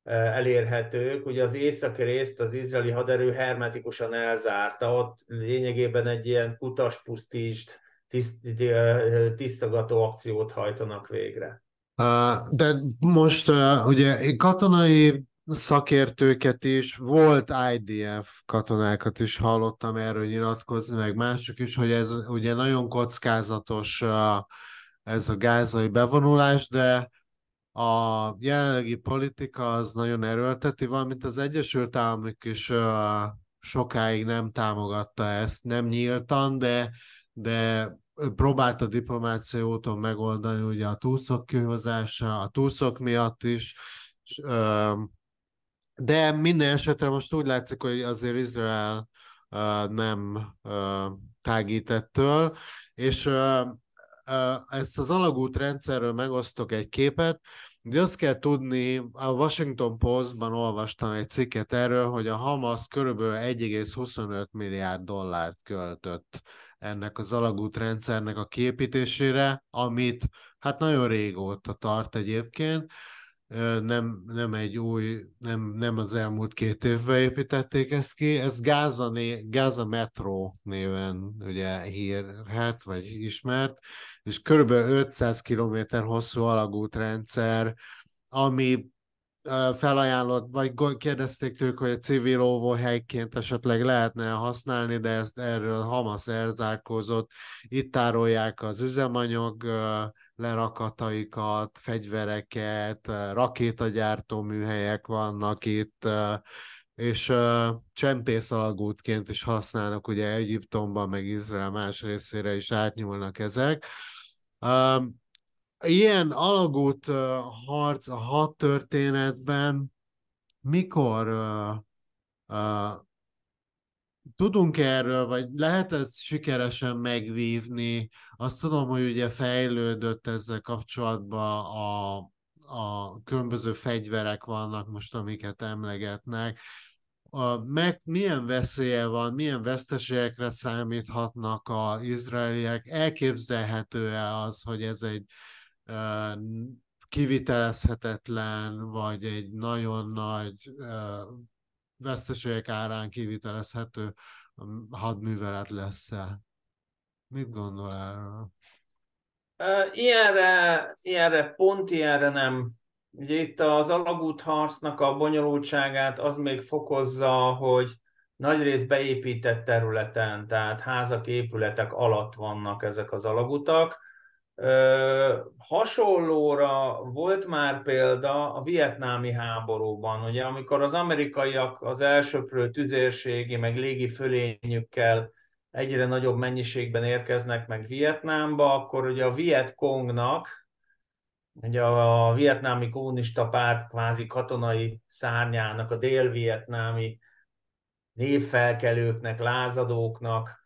elérhetők. Ugye az északi részt az izraeli haderő hermetikusan elzárta, ott lényegében egy ilyen kutaspusztítsd, tisztogató akciót hajtanak végre. De most ugye katonai szakértőket is, volt IDF katonákat is hallottam erről nyilatkozni, meg mások is, hogy ez ugye nagyon kockázatos ez a gázai bevonulás, de a jelenlegi politika az nagyon erőlteti, valamint az Egyesült Államok is sokáig nem támogatta ezt, nem nyíltan, de próbálta diplomáciai úton megoldani ugye a túszok kihozása, a túszok miatt is, és, de minden esetre most úgy látszik, hogy azért Izrael nem tágít ettől, és ezt az alagút rendszerről megosztok egy képet. De azt kell tudni, a Washington Postban olvastam egy cikket erről, hogy a Hamas körülbelül 1,25 milliárd dollárt költött ennek az alagútrendszernek a kiépítésére, amit hát nagyon régóta tart egyébként, nem egy új, nem az elmúlt 2 évben építették ezt ki, ez Gáza Metro néven ugye hírhet, vagy ismert, és körülbelül 500 kilométer hosszú alagútrendszer, ami felajánlott, vagy kérdezték tőlük, hogy a civil óvóhelyként esetleg lehetne használni, de ezt erről Hamas elzárkózott. Itt tárolják az üzemanyag lerakataikat, fegyvereket, rakétagyártó műhelyek vannak itt, és csempészalagútként is használnak, ugye Egyiptomban, meg Izrael más részére is átnyúlnak ezek. Ilyen alagút harc a hadtörténetben mikor tudunk erről, vagy lehet ezt sikeresen megvívni? Azt tudom, hogy ugye fejlődött ezzel kapcsolatban a különböző fegyverek vannak most, amiket emlegetnek. Milyen veszélye van, milyen veszteségekre számíthatnak az izraeliek? Elképzelhető-e az, hogy ez egy ö, kivitelezhetetlen, vagy egy nagyon nagy veszteségek árán kivitelezhető hadművelet lesz-e? Mit gondol erről? Pont ilyenre nem. Ugye itt az alagút harcnak a bonyolultságát az még fokozza, hogy nagyrészt beépített területen, tehát házak, épületek alatt vannak ezek az alagutak. Hasonlóra volt már példa a vietnámi háborúban, ugye, amikor az amerikaiak az elsöprő tüzérségi, meg légi fölényükkel egyre nagyobb mennyiségben érkeznek meg Vietnámba, akkor ugye a Viet Congnak, ugye a vietnámi kommunista párt kvázi katonai szárnyának, a dél-vietnámi népfelkelőknek, lázadóknak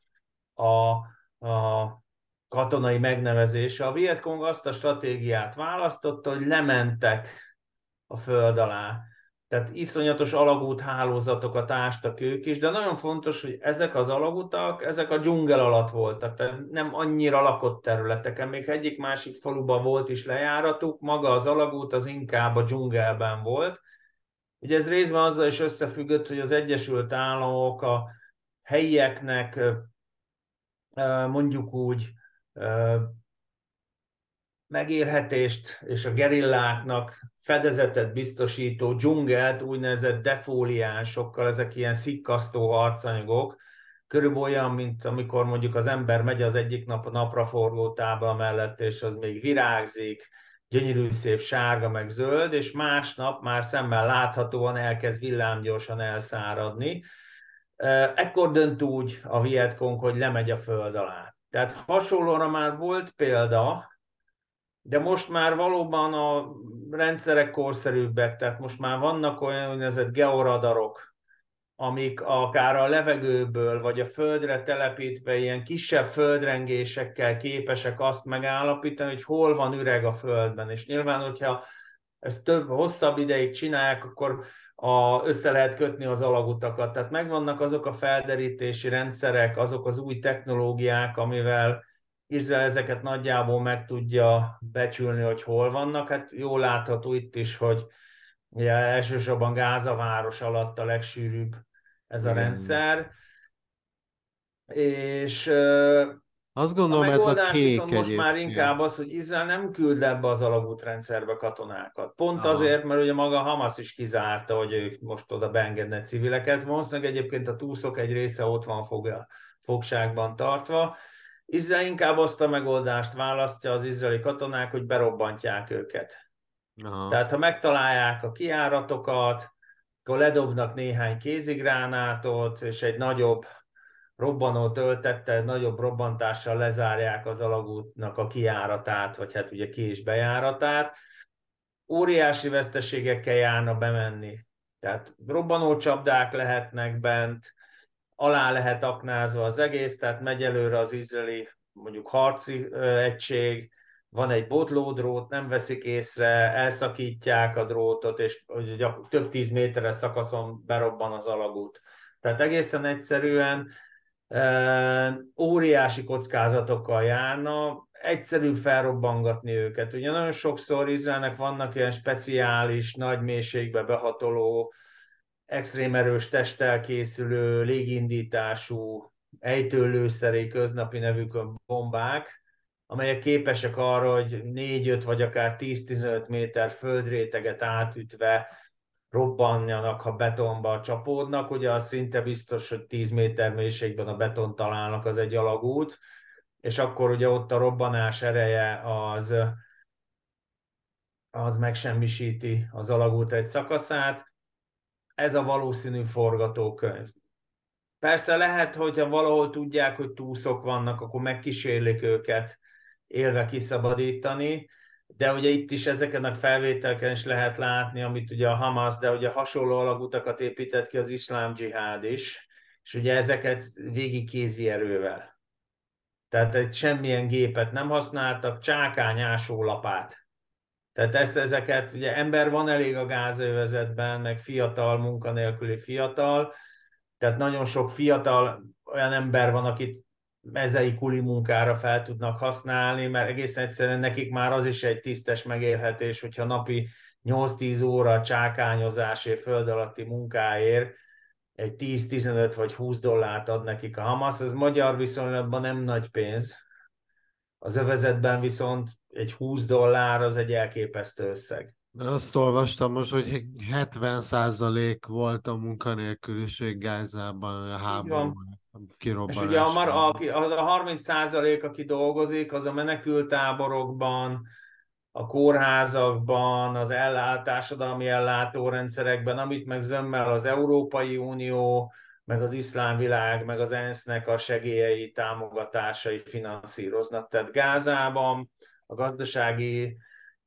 a katonai megnevezése. A Viet Cong azt a stratégiát választotta, hogy lementek a föld alá. Tehát iszonyatos alagút hálózatokat ástak ők is, de nagyon fontos, hogy ezek az alagutak, ezek a dzsungel alatt voltak, tehát nem annyira lakott területeken, még egyik-másik faluban volt is lejáratuk, maga az alagút az inkább a dzsungelben volt. Ugye ez részben azzal is összefüggött, hogy az Egyesült Államok a helyieknek mondjuk úgy megélhetést és a gerilláknak fedezetet biztosító dzsungelt, úgynevezett defóliánsokkal, ezek ilyen szikkasztó harcanyagok, körülbelül olyan, mint amikor mondjuk az ember megy az egyik nap a napraforgó tábla mellett, és az még virágzik, gyönyörű szép sárga meg zöld, és másnap már szemmel láthatóan elkezd villámgyorsan elszáradni. Ekkor dönt úgy a Vietcong, hogy lemegy a föld alá. Tehát hasonlóra már volt példa, de most már valóban a rendszerek korszerűbbek, tehát most már vannak olyan úgynevezett georadarok, amik akár a levegőből vagy a földre telepítve ilyen kisebb földrengésekkel képesek azt megállapítani, hogy hol van üreg a földben. És nyilván, hogyha ezt hosszabb ideig csinálják, akkor össze lehet kötni az alagutakat. Tehát megvannak azok a felderítési rendszerek, azok az új technológiák, amivel Izrael ezeket nagyjából meg tudja becsülni, hogy hol vannak. Hát jól látható itt is, hogy ugye elsősorban Gáza város alatt a legsűrűbb ez a Igen. rendszer. És Azt a gondolom, ez a megoldás kék viszont most már egyébként. inkább az, hogy Izrael nem küld ebbe az alagútrendszerbe katonákat. Pont Aha. azért, mert ugye maga Hamas is kizárta, hogy ők most oda beengednek civileket. Valószínűleg egyébként a túszok egy része ott van fogságban tartva. Izrael inkább azt a megoldást választja az izraeli katonák, hogy berobbantják őket. Aha. Tehát ha megtalálják a kijáratokat, akkor ledobnak néhány kézigránátot, és egy nagyobb robbanó töltettel, nagyobb robbantással lezárják az alagútnak a kijáratát, vagy hát ugye ki- és bejáratát. Óriási veszteségekkel járna bemenni. Tehát robbanócsapdák lehetnek bent, alá lehet aknázva az egész, tehát megy előre az izraeli mondjuk harci egység, van egy botlódrót, nem veszik észre, elszakítják a drótot, és több 10 méteres szakaszon berobban az alagút. Tehát egészen egyszerűen óriási kockázatokkal járna, egyszerű felrobbangatni őket. Ugye nagyon sokszor Izraelnek vannak ilyen speciális, nagy mélységbe behatoló, extrém erős testtel készülő, légindítású, ejtőlőszeré köznapi nevükön bombák, amelyek képesek arra, hogy 4-5 vagy akár 10-15 méter földréteget átütve robbanjanak, ha betonba csapódnak. Ugye az szinte biztos, hogy 10 méter mélységben a beton találnak, az egy alagút, és akkor ugye ott a robbanás ereje az megsemmisíti az alagút egy szakaszát. Ez a valószínű forgatókönyv. Persze lehet, hogyha valahol tudják, hogy túszok vannak, akkor megkísérlik őket élve kiszabadítani, de ugye itt is ezeken a felvételken is lehet látni, amit ugye a Hamas, de ugye hasonló alagutakat épített ki az iszlám dzsihád is, és ugye ezeket végig kézi erővel. Tehát egy semmilyen gépet nem használtak, csákány, ásólapát. Tehát ezeket, ugye ember van elég a gázövezetben, meg fiatal, munkanélküli fiatal, tehát nagyon sok fiatal olyan ember van, akit mezei kuli munkára fel tudnak használni, mert egészen egyszerűen nekik már az is egy tisztes megélhetés, hogyha napi 8-10 óra csákányozásért, föld alatti munkáért egy 10-15 vagy 20 dollárt ad nekik a Hamas, ez magyar viszonylatban nem nagy pénz. Az övezetben viszont egy 20 dollár az egy elképesztő összeg. Azt olvastam most, hogy 70% volt a munkanélküliség Gázában a Így háború van. És ugye kirobbanás. a 30%, aki dolgozik, az a menekülttáborokban, a kórházakban, az társadalmi ellátórendszerekben, amit meg zömmel az Európai Unió, meg az iszlám világ, meg az ENSZ-nek a segélyei, támogatásai finanszíroznak. Tehát Gázában a gazdasági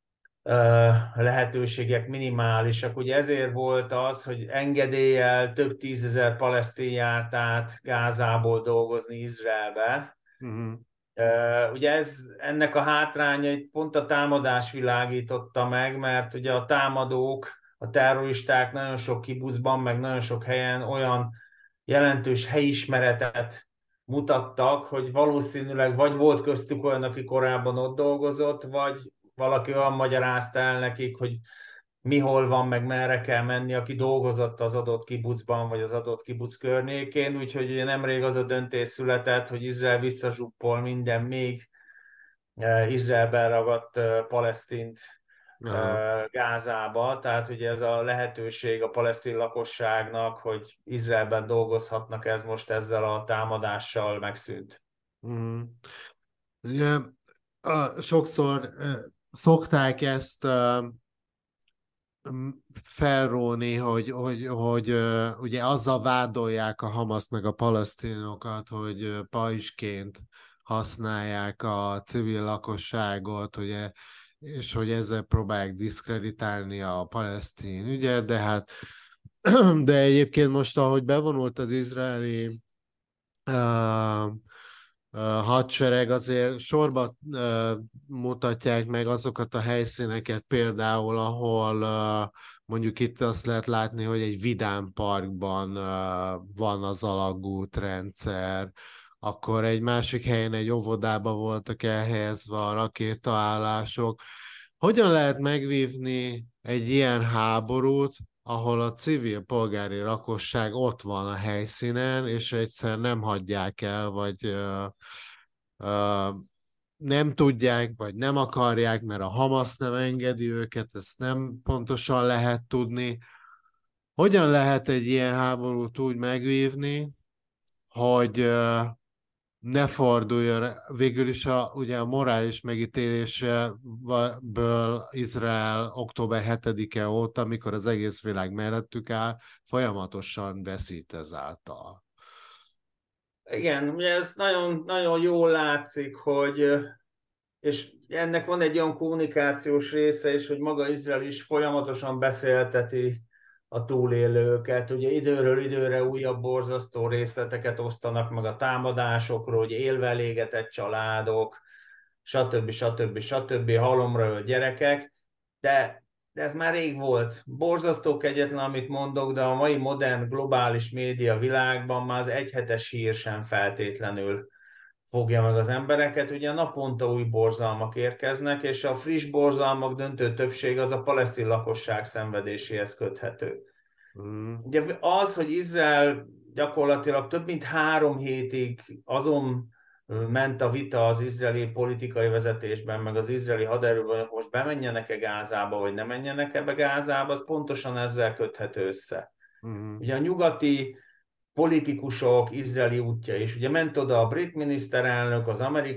lehetőségek minimálisak. Ugye ezért volt az, hogy engedéllyel több tízezer palesztin járt át Gázából dolgozni Izraelbe. Uh-huh. Ugye ennek a hátrányait pont a támadás világította meg, mert ugye a támadók, a terroristák nagyon sok kibuszban, meg nagyon sok helyen olyan jelentős helyismeretet mutattak, hogy valószínűleg vagy volt köztük olyan, aki korábban ott dolgozott, vagy valaki olyan magyarázta el nekik, hogy mi hol van, meg merre kell menni, aki dolgozott az adott kibucban, vagy az adott kibuc környékén, úgyhogy ugye nemrég az a döntés született, hogy Izrael visszazsuppol minden még Izraelben ragadt palesztint Aha. Gázába, tehát ugye ez a lehetőség a palesztin lakosságnak, hogy Izraelben dolgozhatnak, ez most ezzel a támadással megszűnt. Uh-huh. Ugye, sokszor szokták ezt felróni, hogy ugye azzal vádolják a Hamaszt meg a palesztinokat, hogy pajzsként használják a civil lakosságot, ugye, és hogy ezzel próbálják diszkreditálni a palesztin ügyet, de hát de egyébként most, ahogy bevonult az izraeli uh, hadsereg, azért sorba mutatják meg azokat a helyszíneket, például, ahol mondjuk itt azt lehet látni, hogy egy vidám parkban van az alagútrendszer, akkor egy másik helyen egy óvodába voltak elhelyezve a rakétaállások. Hogyan lehet megvívni egy ilyen háborút, ahol a civil polgári lakosság ott van a helyszínen, és egyszer nem hagyják el, vagy ö, nem tudják, vagy nem akarják, mert a Hamas nem engedi őket, ezt nem pontosan lehet tudni. Hogyan lehet egy ilyen háborút úgy megvívni, hogy ne forduljon végül is ugye a morális megítélésből Izrael október 7-e óta, amikor az egész világ mellettük áll, folyamatosan veszít ezáltal. Igen, ugye ez nagyon, nagyon jól látszik, hogy és ennek van egy olyan kommunikációs része is, hogy maga Izrael is folyamatosan beszélteti a túlélőket. Ugye időről időre újabb borzasztó részleteket osztanak meg a támadásokról, hogy élve elégetett családok, stb. Stb. Stb. Halomra ölt gyerekek, de ez már rég volt. Borzasztó kegyetlen, amit mondok, de a mai modern globális média világban már az egyhetes hír sem feltétlenül fogja meg az embereket. Ugye naponta új borzalmak érkeznek, és a friss borzalmak döntő többség az a palesztin lakosság szenvedéséhez köthető. Mm. Ugye az, hogy Izrael gyakorlatilag több mint 3 hétig azon ment a vita az izraeli politikai vezetésben, meg az izraeli haderőben, hogy most bemenjenek-e Gázába, vagy nem menjenek-e be Gázába, az pontosan ezzel köthető össze. Mm. Ugye a nyugati politikusok izraeli útja is. Ugye ment oda a brit miniszterelnök,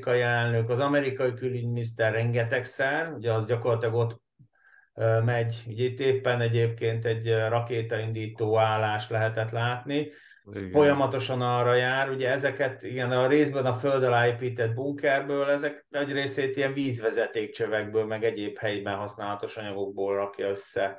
az amerikai külügyminiszter rengetegszer, ugye az gyakorlatilag ott megy. Ugye itt éppen egyébként egy rakétaindító állás lehetett látni. Igen. Folyamatosan arra jár, ugye ezeket, igen, a részben a föld alá épített bunkerből, ezek nagy részét ilyen vízvezetékcsövekből, meg egyéb helyben használatos anyagokból rakja össze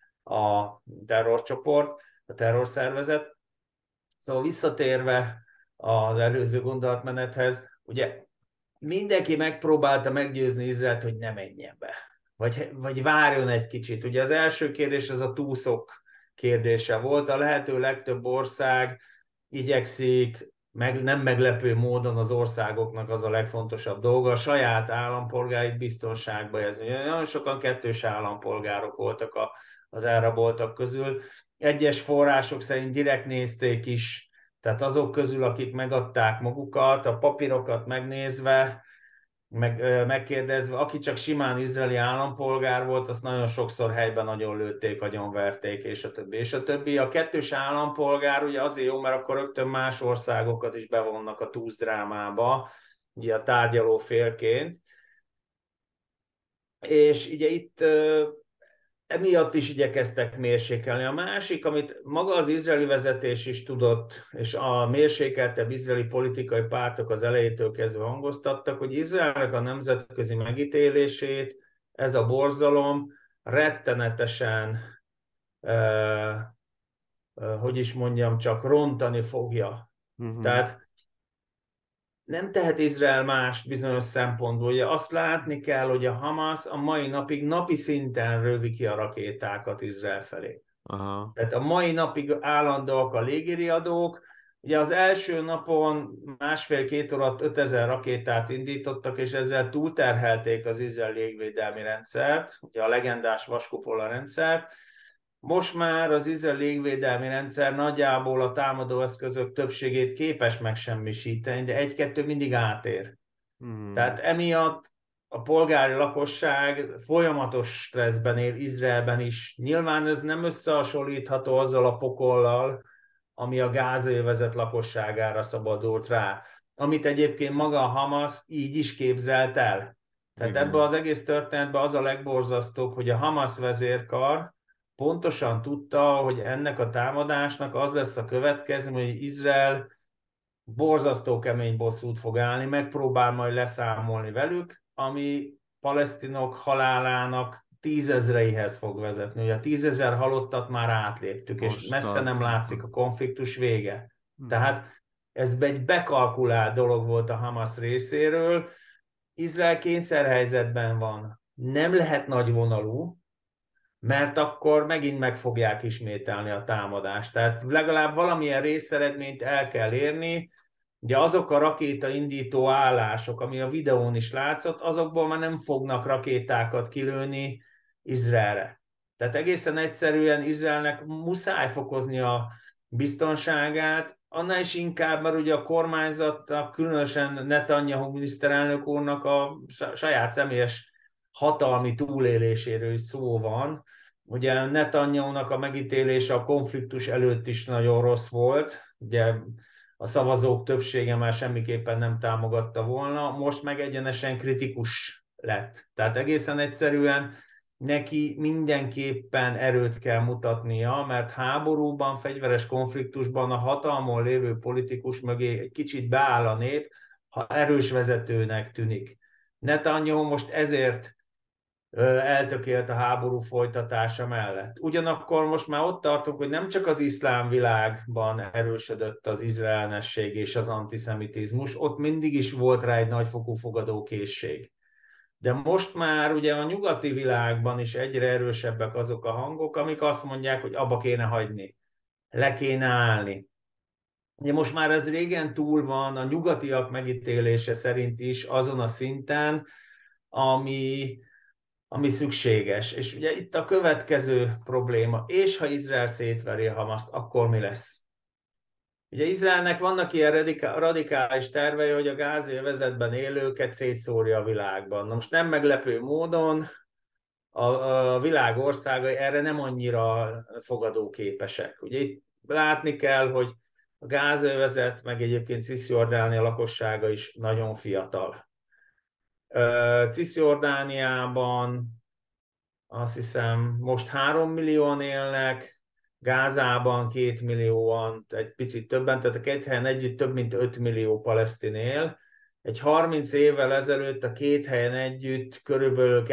a terrorcsoport, a terrorszervezet. Szóval visszatérve az előző gondolatmenethez, ugye mindenki megpróbálta meggyőzni Izraelt, hogy ne menjen be. Vagy várjon egy kicsit. Ugye az első kérdés az a túszok kérdése volt. A lehető legtöbb ország igyekszik, nem meglepő módon az országoknak az a legfontosabb dolga, a saját állampolgáit biztonságba helyezni. Nagyon sokan kettős állampolgárok voltak az elraboltak közül. Egyes források szerint direkt nézték is, tehát azok közül, akik megadták magukat, a papírokat megnézve, megkérdezve, aki csak simán izraeli állampolgár volt, azt nagyon sokszor helyben nagyon lőtték, agyonverték, és a többi, és a többi. A kettős állampolgár ugye azért jó, mert akkor rögtön más országokat is bevonnak a túszdrámába, ugye a tárgyaló félként. És ugye itt emiatt is igyekeztek mérsékelni. A másik, amit maga az izraeli vezetés is tudott, és a mérsékeltebb izraeli politikai pártok az elejétől kezdve hangoztattak, hogy Izraelnek a nemzetközi megítélését ez a borzalom rettenetesen, hogy is mondjam, csak rontani fogja. Mm-hmm. Tehát nem tehet Izrael más bizonyos szempontból. Ugye azt látni kell, hogy a Hamas a mai napig napi szinten rövi ki a rakétákat Izrael felé. Aha. Tehát a mai napig állandóak a légiriadók. Ugye az első napon 1,5-2 óra 5000 rakétát indítottak, és ezzel túlterhelték az izrael légvédelmi rendszert, ugye a legendás vaskupola rendszert. Most már az izrael légvédelmi rendszer nagyjából a támadóeszközök többségét képes megsemmisíteni, de egy-kettő mindig átér. Mm-hmm. Tehát emiatt a polgári lakosság folyamatos stresszben él Izraelben is. Nyilván ez nem összehasonlítható azzal a pokollal, ami a gázai lakosságára szabadult rá, amit egyébként maga a Hamas így is képzelt el. Tehát ebben Igen. az egész történetben az a legborzasztóbb, hogy a Hamas vezérkar pontosan tudta, hogy ennek a támadásnak az lesz a következmény, hogy Izrael borzasztó kemény bosszút fog állni, megpróbál majd leszámolni velük, ami palesztinok halálának 10 000-eihez fog vezetni. Ugye a 10 000 halottat már átléptük, és Most messze nem tartunk. látszik a konfliktus vége. Mm. Tehát ez egy bekalkulált dolog volt a Hamas részéről. Izrael kényszerhelyzetben van. Nem lehet nagyvonalú, mert akkor megint meg fogják ismételni a támadást. Tehát legalább valamilyen részeredményt el kell érni. Ugye azok a rakétaindító állások, ami a videón is látszott, azokból már nem fognak rakétákat kilőni Izraelre. Tehát egészen egyszerűen Izraelnek muszáj fokozni a biztonságát, annál is inkább, mert ugye a kormányzatnak, különösen Netanyahu miniszterelnök úrnak a saját személyes hatalmi túléléséről is szó van. Ugye Netanyahu-nak a megítélése a konfliktus előtt is nagyon rossz volt. Ugye a szavazók többsége már semmiképpen nem támogatta volna, most meg egyenesen kritikus lett. Tehát egészen egyszerűen neki mindenképpen erőt kell mutatnia, mert háborúban, fegyveres konfliktusban a hatalmon lévő politikus mögé egy kicsit beáll a nép, ha erős vezetőnek tűnik. Netanyahu most ezért eltökélt a háború folytatása mellett. Ugyanakkor most már ott tartunk, hogy nem csak az iszlám világban erősödött az izraelnesség és az antiszemitizmus, ott mindig is volt rá egy nagyfokú fogadókészség. De most már ugye a nyugati világban is egyre erősebbek azok a hangok, amik azt mondják, hogy abba kéne hagyni, le kéne állni. Ugye most már ez régen túl van, a nyugatiak megítélése szerint is azon a szinten, ami szükséges. És ugye itt a következő probléma, és ha Izrael szétveri a Hamaszt, akkor mi lesz? Ugye Izraelnek vannak ilyen radikális tervei, hogy a gázövezetben élőket szétszórja a világban. Na most nem meglepő módon a világ országai erre nem annyira fogadóképesek. Ugye itt látni kell, hogy a gázövezet, meg egyébként Cisjordánia lakossága is nagyon fiatal. Cisjordániában azt hiszem most 3 millióan élnek, Gázában 2 millióan, egy picit többen, tehát a két helyen együtt több mint 5 millió palesztin él. Egy 30 évvel ezelőtt a két helyen együtt körülbelül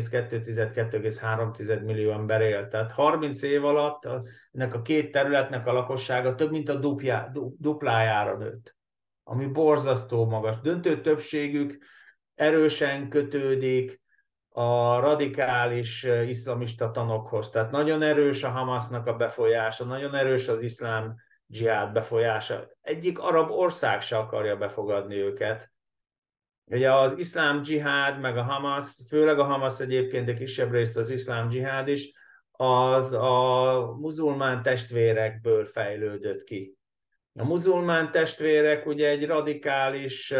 2,2-2,3 millió ember él. Tehát 30 év alatt ennek a két területnek a lakossága több mint a duplájára nőtt, ami borzasztó magas. Döntő többségük erősen kötődik a radikális iszlamista tanokhoz. Tehát nagyon erős a Hamasnak a befolyása, nagyon erős az iszlám dzsihád befolyása. Egyik arab ország se akarja befogadni őket. Ugye az iszlám dzsihád, meg a Hamas, főleg a Hamas egyébként, de kisebb részt az iszlám dzsihád is, az a muzulmán testvérekből fejlődött ki. A muzulmán testvérek ugye egy radikális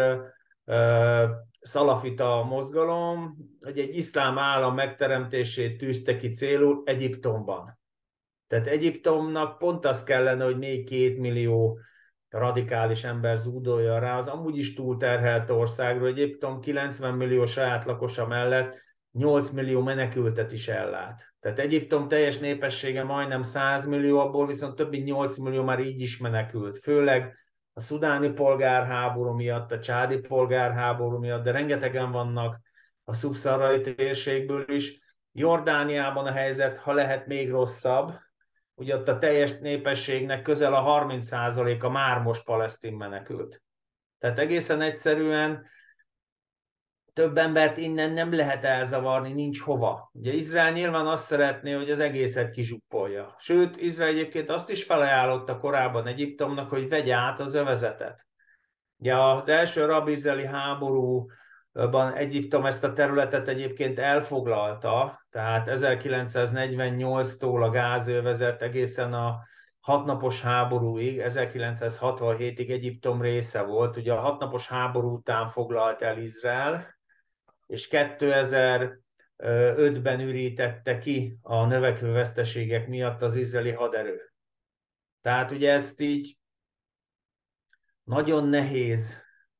szalafita mozgalom, hogy egy iszlám állam megteremtését tűzte ki célul Egyiptomban. Tehát Egyiptomnak pont az kellene, hogy még 2 millió radikális ember zúdolja rá, az amúgy is túlterhelt országról. Egyiptom 90 millió saját lakosa mellett 8 millió menekültet is ellát. Tehát Egyiptom teljes népessége majdnem 100 millió, abból viszont több mint 8 millió már így is menekült. Főleg a szudáni polgárháború miatt, a csádi polgárháború miatt, de rengetegen vannak a szubszaharai térségből is. Jordániában a helyzet, ha lehet, még rosszabb. Ugye ott a teljes népességnek közel a 30%-a már most palesztin menekült. Tehát egészen egyszerűen több embert innen nem lehet elzavarni, nincs hova. Ugye Izrael nyilván azt szeretné, hogy az egészet kizsuppolja. Sőt, Izrael egyébként azt is felajánlotta korábban Egyiptomnak, hogy vegye át az övezetet. Ugye az első arab-izraeli háborúban Egyiptom ezt a területet egyébként elfoglalta, tehát 1948-tól a gázövezet egészen a 6 napos háborúig, 1967-ig Egyiptom része volt. Ugye a 6 napos háború után foglalt el Izrael, és 2005-ben ürítette ki a növekvő veszteségek miatt az izraeli haderő. Tehát ugye ezt így nagyon nehéz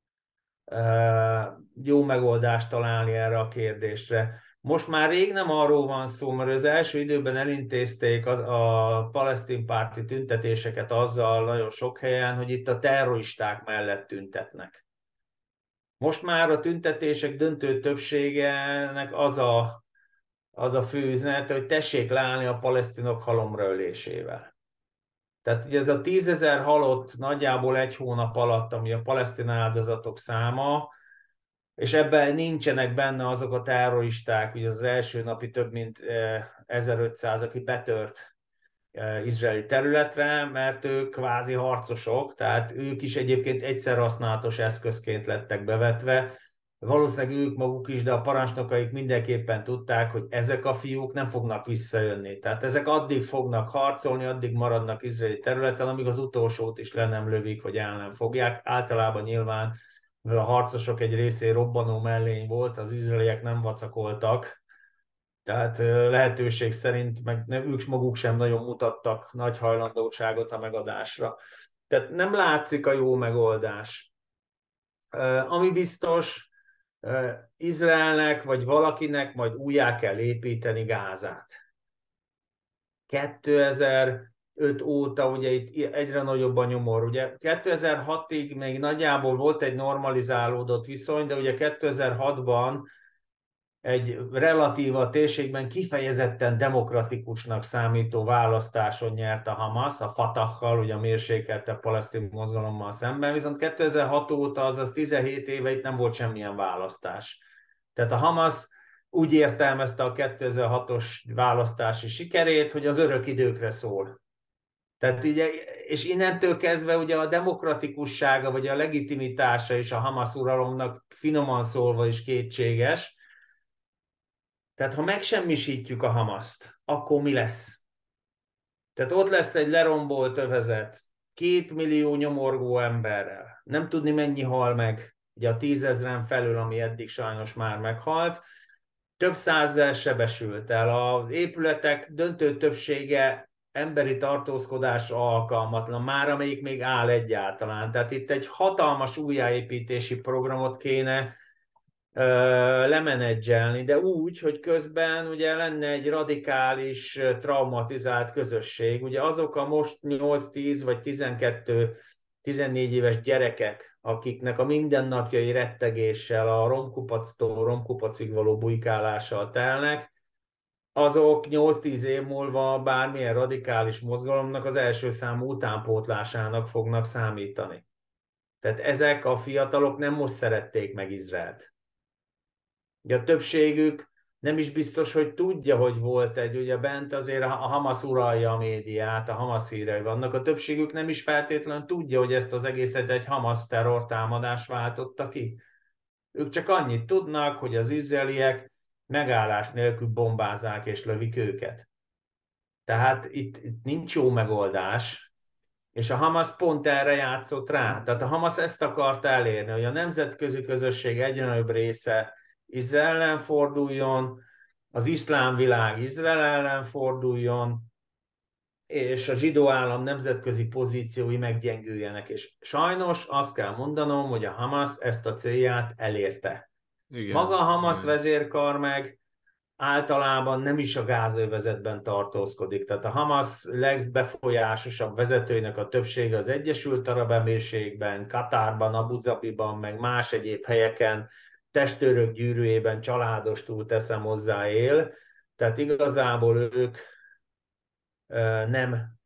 jó megoldást találni erre a kérdésre. Most már rég nem arról van szó, mert az első időben elintézték a palesztin párti tüntetéseket azzal nagyon sok helyen, hogy itt a terroristák mellett tüntetnek. Most már a tüntetések döntő többségenek az a fő üzenet, hogy tessék leállni a palesztinok halomra ölésével. Tehát ugye ez a 10 000 halott nagyjából egy hónap alatt, ami a palesztin áldozatok száma, és ebben nincsenek benne azok a terroristák, ugye az első napi több mint 1500, aki betört izraeli területre, mert ők kvázi harcosok, tehát ők is egyébként egyszer használatos eszközként lettek bevetve. Valószínűleg ők maguk is, de a parancsnokaik mindenképpen tudták, hogy ezek a fiúk nem fognak visszajönni. Tehát ezek addig fognak harcolni, addig maradnak izraeli területen, amíg az utolsót is le nem lövik, vagy el nem fogják. Általában nyilván, mivel a harcosok egy részé robbanó mellény volt, az izraeliek nem vacakoltak, tehát lehetőség szerint meg ők maguk sem nagyon mutattak nagy hajlandóságot a megadásra. Tehát nem látszik a jó megoldás. Ami biztos, Izraelnek vagy valakinek majd újjá kell építeni Gázát. 2005 óta ugye itt egyre nagyobb a nyomor. Ugye 2006-ig még nagyjából volt egy normalizálódott viszony, de ugye 2006-ban egy relatív a térségben kifejezetten demokratikusnak számító választáson nyert a Hamas, a Fatakkal, ugye a mérsékelte palesztin mozgalommal szemben, viszont 2006 óta, azaz 17 éve itt nem volt semmilyen választás. Tehát a Hamas úgy értelmezte a 2006-os választási sikerét, hogy az örök időkre szól. Tehát ugye, és innentől kezdve ugye a demokratikussága, vagy a legitimitása is a Hamas uralomnak finoman szólva is kétséges. Tehát ha megsemmisítjük a Hamaszt, akkor mi lesz? Tehát ott lesz egy lerombolt övezet, 2 millió nyomorgó emberrel. Nem tudni mennyi hal meg, ugye a 10 000-en felül, ami eddig sajnos már meghalt. Több százezer sebesült el. Az épületek döntő többsége emberi tartózkodásra alkalmatlan, már amelyik még áll egyáltalán. Tehát itt egy hatalmas újjáépítési programot kéne lemenedzselni, de úgy, hogy közben ugye lenne egy radikális, traumatizált közösség. Ugye azok a most 8-10 vagy 12-14 éves gyerekek, akiknek a mindennapjai rettegéssel, a romkupactól romkupacig való bujkálással telnek, azok 8-10 év múlva bármilyen radikális mozgalomnak az első számú utánpótlásának fognak számítani. Tehát ezek a fiatalok nem most szerették meg Izraelt. Ugye a többségük nem is biztos, hogy tudja, hogy volt egy, ugye bent azért a Hamas uralja a médiát, a Hamas hírei vannak, a többségük nem is feltétlenül tudja, hogy ezt az egészet egy Hamas terrortámadás váltotta ki. Ők csak annyit tudnak, hogy az izraeliek megállás nélkül bombázák és lövik őket. Tehát itt nincs jó megoldás, és a Hamas pont erre játszott rá. Tehát a Hamas ezt akarta elérni, hogy a nemzetközi közösség egyre nagyobb része Izrael ellen forduljon, az iszlám világ Izrael ellen forduljon, és a zsidó állam nemzetközi pozíciói meggyengüljenek. És sajnos azt kell mondanom, hogy a Hamas ezt a célját elérte. Maga a Igen, Hamas igen. vezérkar meg általában nem is a gázövezetben tartózkodik. Tehát a Hamas legbefolyásosabb vezetőinek a többsége az Egyesült Arab Emírségben, Katárban, Abu Dhabiban, meg más egyéb helyeken, testőrök gyűrűjében családostul teszem hozzá él. Tehát igazából ők nem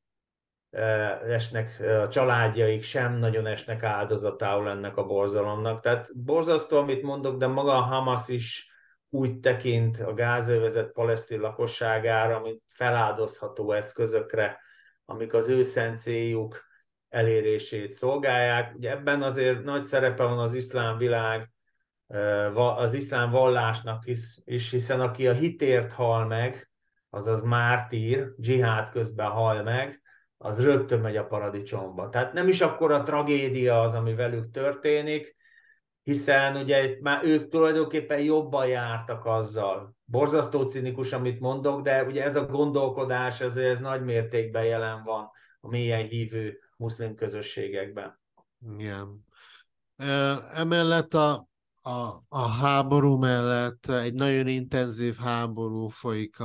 esnek, a családjaik sem nagyon esnek áldozatául ennek a borzalomnak. Tehát borzasztó, amit mondok, de maga a Hamas is úgy tekint a gázövezet palesztin lakosságára, mint feláldozható eszközökre, amik az ő szent céljuk elérését szolgálják. Ugye ebben azért nagy szerepe van az iszlám világ, az iszlám vallásnak is, hiszen aki a hitért hal meg, azaz mártír, dzsihád közben hal meg, az rögtön megy a paradicsomba. Tehát nem is akkora tragédia az, ami velük történik, hiszen ugye már ők tulajdonképpen jobban jártak azzal. Borzasztó cinikus, amit mondok, de ugye ez a gondolkodás, ez nagy mértékben jelen van a mélyen hívő muszlim közösségekben. Igen. Emellett a háború mellett egy nagyon intenzív háború folyik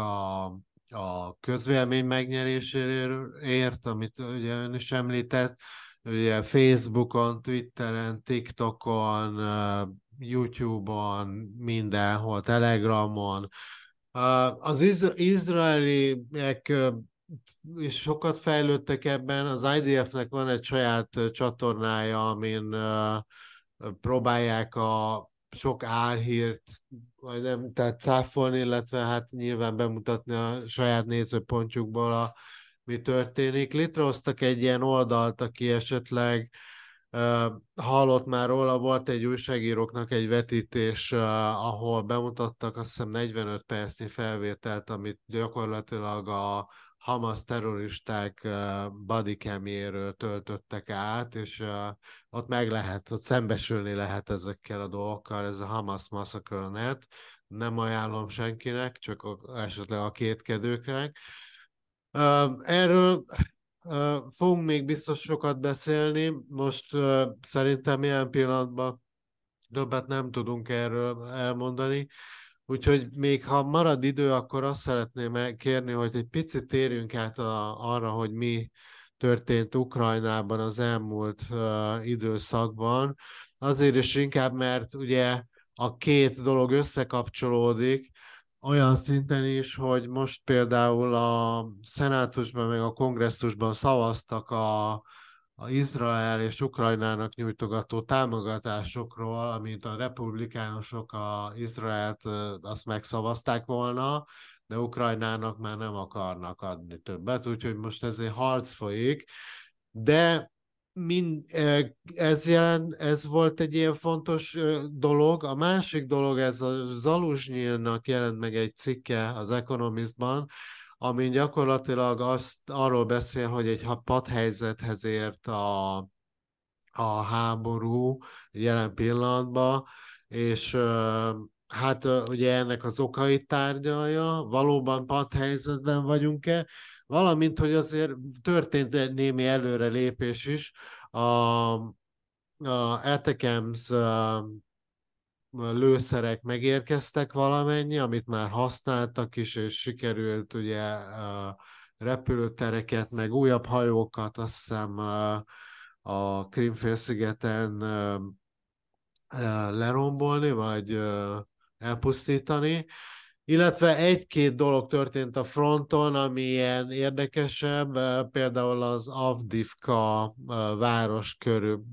a közvélemény megnyeréséért, amit ugye ön is említett, ugye Facebookon, Twitteren, TikTokon, YouTube-on, mindenhol, Telegramon. Az izraeliek és sokat fejlődtek ebben. Az IDF-nek van egy saját csatornája, amin próbálják a sok álhírt, vagy nem, tehát cáfolni, illetve hát nyilván bemutatni a saját nézőpontjukból mi történik. Létrehoztak egy ilyen oldalt, aki esetleg hallott már róla, volt egy újságíróknak egy vetítés, ahol bemutattak azt hiszem 45 percnyi felvételt, amit gyakorlatilag a Hamas terroristák bodycamjéről töltöttek át, és ott ott szembesülni lehet ezekkel a dolgokkal, ez a Hamas Massacre Net. Nem ajánlom senkinek, csak esetleg a kétkedőknek. Erről Fogunk még biztos sokat beszélni. Most szerintem ilyen pillanatban többet nem tudunk erről elmondani. Úgyhogy még ha marad idő, akkor azt szeretném kérni, hogy egy picit térjünk át arra, hogy mi történt Ukrajnában az elmúlt időszakban. Azért is inkább, mert ugye a két dolog összekapcsolódik, olyan szinten is, hogy most például a szenátusban meg a kongresszusban szavaztak a Izrael és Ukrajnának nyújtogató támogatásokról, amint a republikánusok a Izraelt azt megszavazták volna, de Ukrajnának már nem akarnak adni többet, úgyhogy most ezért harc folyik, de ez volt egy ilyen fontos dolog. A másik dolog, ez a Zaluzsnyilnak jelent meg egy cikke az Economistban, ami gyakorlatilag arról beszél, hogy egy padhelyzethez ért a háború jelen pillanatban, és hát ugye ennek az okait tárgyalja, valóban padhelyzetben vagyunk-e, valamint, hogy azért történt egy némi előrelépés is. A ATACMS lőszerek megérkeztek valamennyi, amit már használtak is, és sikerült ugye repülőtereket, meg újabb hajókat, azt hiszem a Krímfélszigeten lerombolni, vagy elpusztítani. Illetve egy-két dolog történt a fronton, ami ilyen érdekesebb, például az Avdivka város körül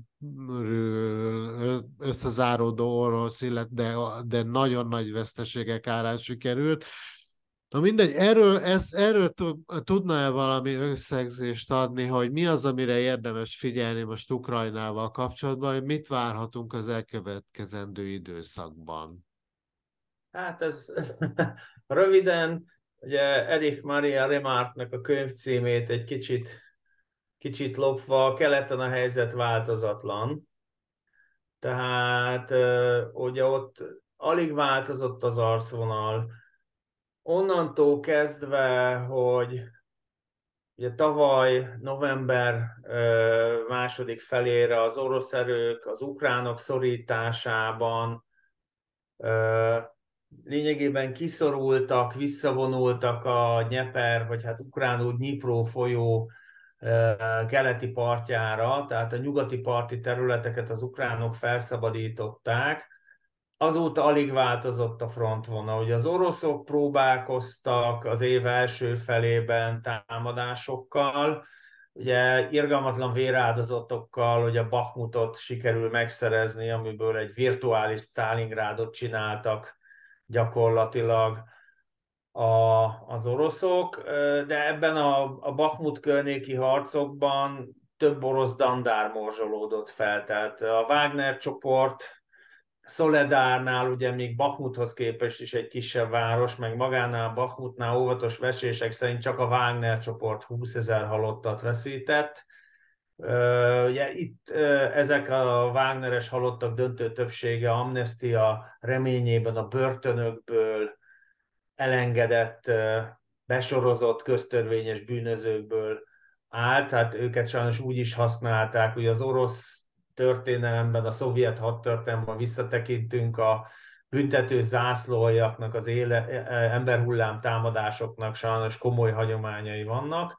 összezáródó orosz, de nagyon nagy veszteségek árán sikerült. Na mindegy, erről tudna-e valami összegzést adni, hogy mi az, amire érdemes figyelni most Ukrajnával kapcsolatban, hogy mit várhatunk az elkövetkezendő időszakban? Hát ez röviden, ugye Erich Maria Remarque-nak a könyvcímét egy kicsit lopva, keleten a helyzet változatlan. Tehát ugye ott alig változott az arcvonal. Onnantól kezdve, hogy ugye tavaly november második felére az orosz erők az ukránok szorításában lényegében kiszorultak, visszavonultak a Dnyeper, vagy hát ukránul Dnyipró folyó keleti partjára, tehát a nyugati parti területeket az ukránok felszabadították. Azóta alig változott a frontvonal. Ugye az oroszok próbálkoztak az év első felében támadásokkal, ugye irgalmatlan véráldozatokkal, hogy a Bakhmutot sikerül megszerezni, amiből egy virtuális Stalingrádot csináltak gyakorlatilag az oroszok, de ebben a Bakhmut környéki harcokban több orosz dandár morzsolódott fel. Tehát a Wagner csoport Szoledárnál ugye még Bakhmuthoz képest is egy kisebb város, meg magánál Bakhmutnál óvatos vesések szerint csak a Wagner csoport 20 000 halottat veszített. Ugye itt ezek a Wagneres halottak döntő többsége amnestia reményében a börtönökből elengedett, besorozott köztörvényes bűnözőkből állt, tehát őket sajnos úgy is használták, hogy az orosz történelemben, a szovjet hadtörténelemben visszatekintünk a büntető zászlóaljaknak, az emberhullám támadásoknak sajnos komoly hagyományai vannak.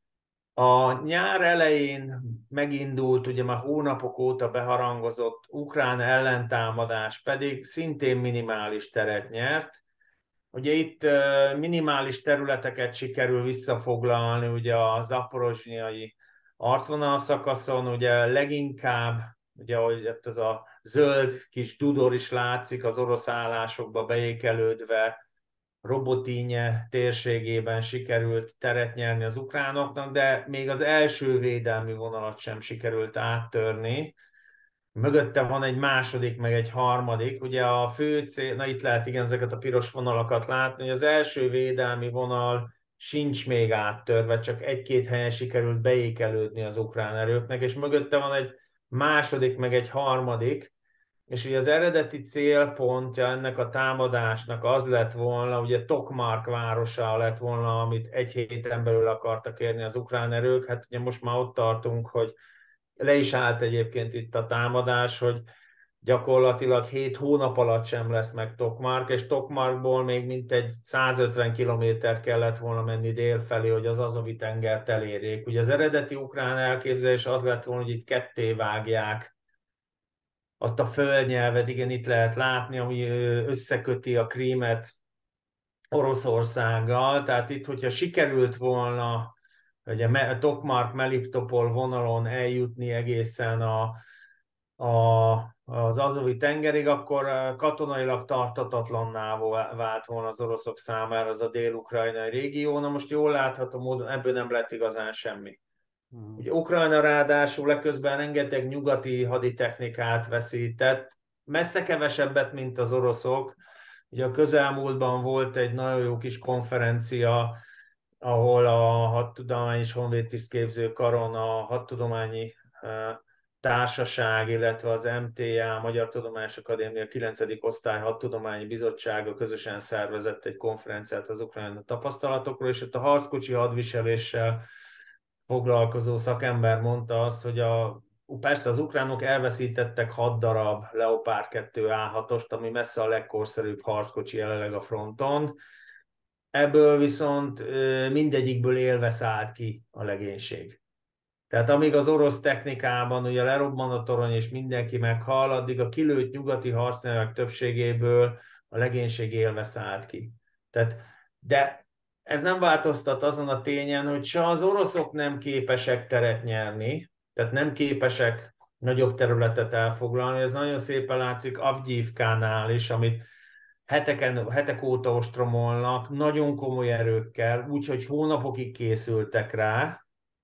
A nyár elején megindult, ugye már hónapok óta beharangozott ukrán ellentámadás pedig szintén minimális teret nyert. Ugye itt minimális területeket sikerül visszafoglalni, ugye a zaporozsnyai arcvonal szakaszon, ugye leginkább, ugye ahogy ez a zöld kis dudor is látszik az orosz állásokba beékelődve, Robotínje térségében sikerült teret nyerni az ukránoknak, de még az első védelmi vonalat sem sikerült áttörni. Mögötte van egy második, meg egy harmadik. Ugye a fő cél, na itt lehet igen ezeket a piros vonalakat látni, hogy az első védelmi vonal sincs még áttörve, csak egy-két helyen sikerült beékelődni az ukrán erőknek, és mögötte van egy második, meg egy harmadik, és ugye az eredeti célpontja ennek a támadásnak az lett volna, ugye Tokmark városa lett volna, amit egy héten belül akartak érni az ukrán erők. Hát ugye most már ott tartunk, hogy le is állt egyébként itt a támadás, hogy gyakorlatilag 7 hónap alatt sem lesz meg Tokmark, és Tokmarkból még mintegy 150 kilométer kellett volna menni dél felé, hogy az Azovi tengert elérjék. Ugye az eredeti ukrán elképzelés az lett volna, hogy itt ketté vágják azt a földnyelvet, igen, itt lehet látni, ami összeköti a Krímet Oroszországgal. Tehát itt, hogyha sikerült volna ugye a Tokmark-Melitopol vonalon eljutni egészen az Azovi tengerig, akkor katonailag tartatatlanná vált volna az oroszok számára az a dél-ukrajnai régió. Na most jól látható módon ebből nem lett igazán semmi. Mhm. Ugye Ukrajna ráadásul eközben rengeteg nyugati haditechnikát veszített, messze kevesebbet, mint az oroszok. Ugye a közelmúltban volt egy nagyon jó kis konferencia, ahol a Hadtudományi és Honvédtisztképző Karon a Hadtudományi Társaság, illetve az MTA, Magyar Tudományos Akadémia 9. Osztály Hadtudományi Bizottsága közösen szervezett egy konferenciát az ukrajnai tapasztalatokról, és ott a harckocsi hadviseléssel foglalkozó szakember mondta azt, hogy persze az ukránok elveszítettek 6 darab Leopard 2 A6-ost, ami messze a legkorszerűbb harckocsi jelenleg a fronton. Ebből viszont mindegyikből élve szállt ki a legénység. Tehát amíg az orosz technikában ugye lerobban a torony és mindenki meghal, addig a kilőtt nyugati harcnyelvek többségéből a legénység élve szállt ki. Tehát, de ez nem változtat azon a tényen, hogy se az oroszok nem képesek teret nyerni, tehát nem képesek nagyobb területet elfoglalni. Ez nagyon szépen látszik Avgyívkánál is, amit hetek óta ostromolnak, nagyon komoly erőkkel, úgyhogy hónapokig készültek rá,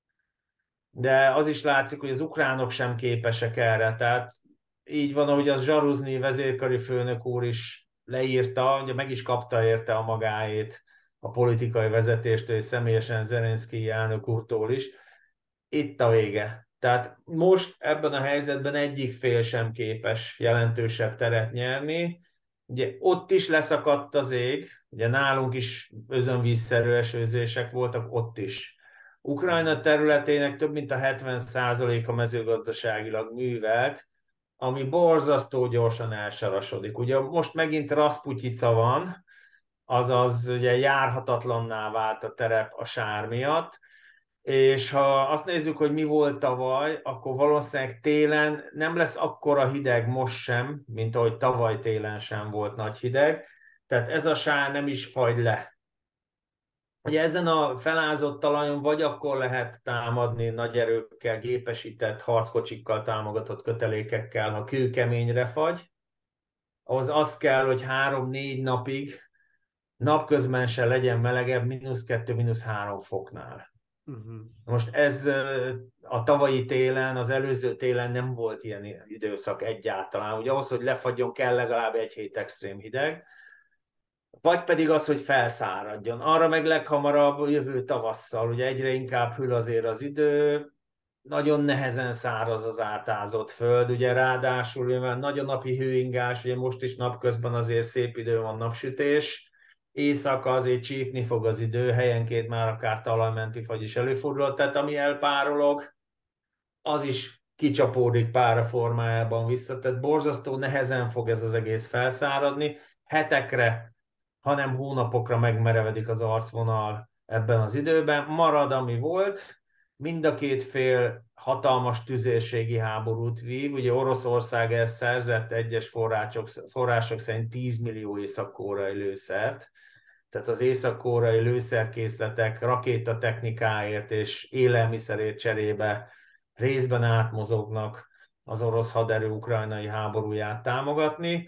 de az is látszik, hogy az ukránok sem képesek erre. Tehát így van, ahogy az Zsaruzny vezérkari főnök úr is leírta, ugye meg is kapta érte a magáét a politikai vezetéstől és személyesen Zelenszkij elnök úrtól is. Itt a vége. Tehát most ebben a helyzetben egyik fél sem képes jelentősebb teret nyerni. Ugye ott is leszakadt az ég, ugye nálunk is özönvízszerű esőzések voltak ott is. Ukrajna területének több mint a 70%-a mezőgazdaságilag művelt, ami borzasztó gyorsan elsarasodik. Ugye most megint Rasputyica van, azaz ugye járhatatlanná vált a terep a sár miatt, és ha azt nézzük, hogy mi volt tavaly, akkor valószínűleg télen nem lesz akkora hideg most sem, mint ahogy tavaly télen sem volt nagy hideg, tehát ez a sár nem is fagy le. Ugye ezen a felázott talajon vagy akkor lehet támadni nagy erőkkel, gépesített harckocsikkal támogatott kötelékekkel, ha kőkeményre fagy, ahhoz az kell, hogy 3-4 napig napközben se legyen melegebb, -2, -3 foknál. Mhm. Most ez a tavalyi télen, az előző télen nem volt ilyen időszak egyáltalán. Ugye ahhoz, hogy lefagyjon, kell legalább egy hét extrém hideg, vagy pedig az, hogy felszáradjon. Arra meg leghamarabb jövő tavasszal, ugye egyre inkább hűl azért az idő, nagyon nehezen száraz az átázott föld, ugye ráadásul mivel nagy a napi hőingás, ugye most is napközben azért szép idő van, napsütés, éjszaka azért csípni fog az idő, helyenként már akár talajmenti fagy is előfordul, tehát ami elpárolog, az is kicsapódik pára formájában vissza, tehát borzasztó nehezen fog ez az egész felszáradni, hetekre, hanem hónapokra megmerevedik az arcvonal ebben az időben, marad ami volt, mind a két fél hatalmas tüzérségi háborút vív, ugye Oroszország ezt szerzett egyes források szerint 10 millió észak-koreai lőszert, tehát az észak-koreai lőszerkészletek rakétatechnikáért és élelmiszerért cserébe részben átmozognak az orosz haderő ukrajnai háborúját támogatni.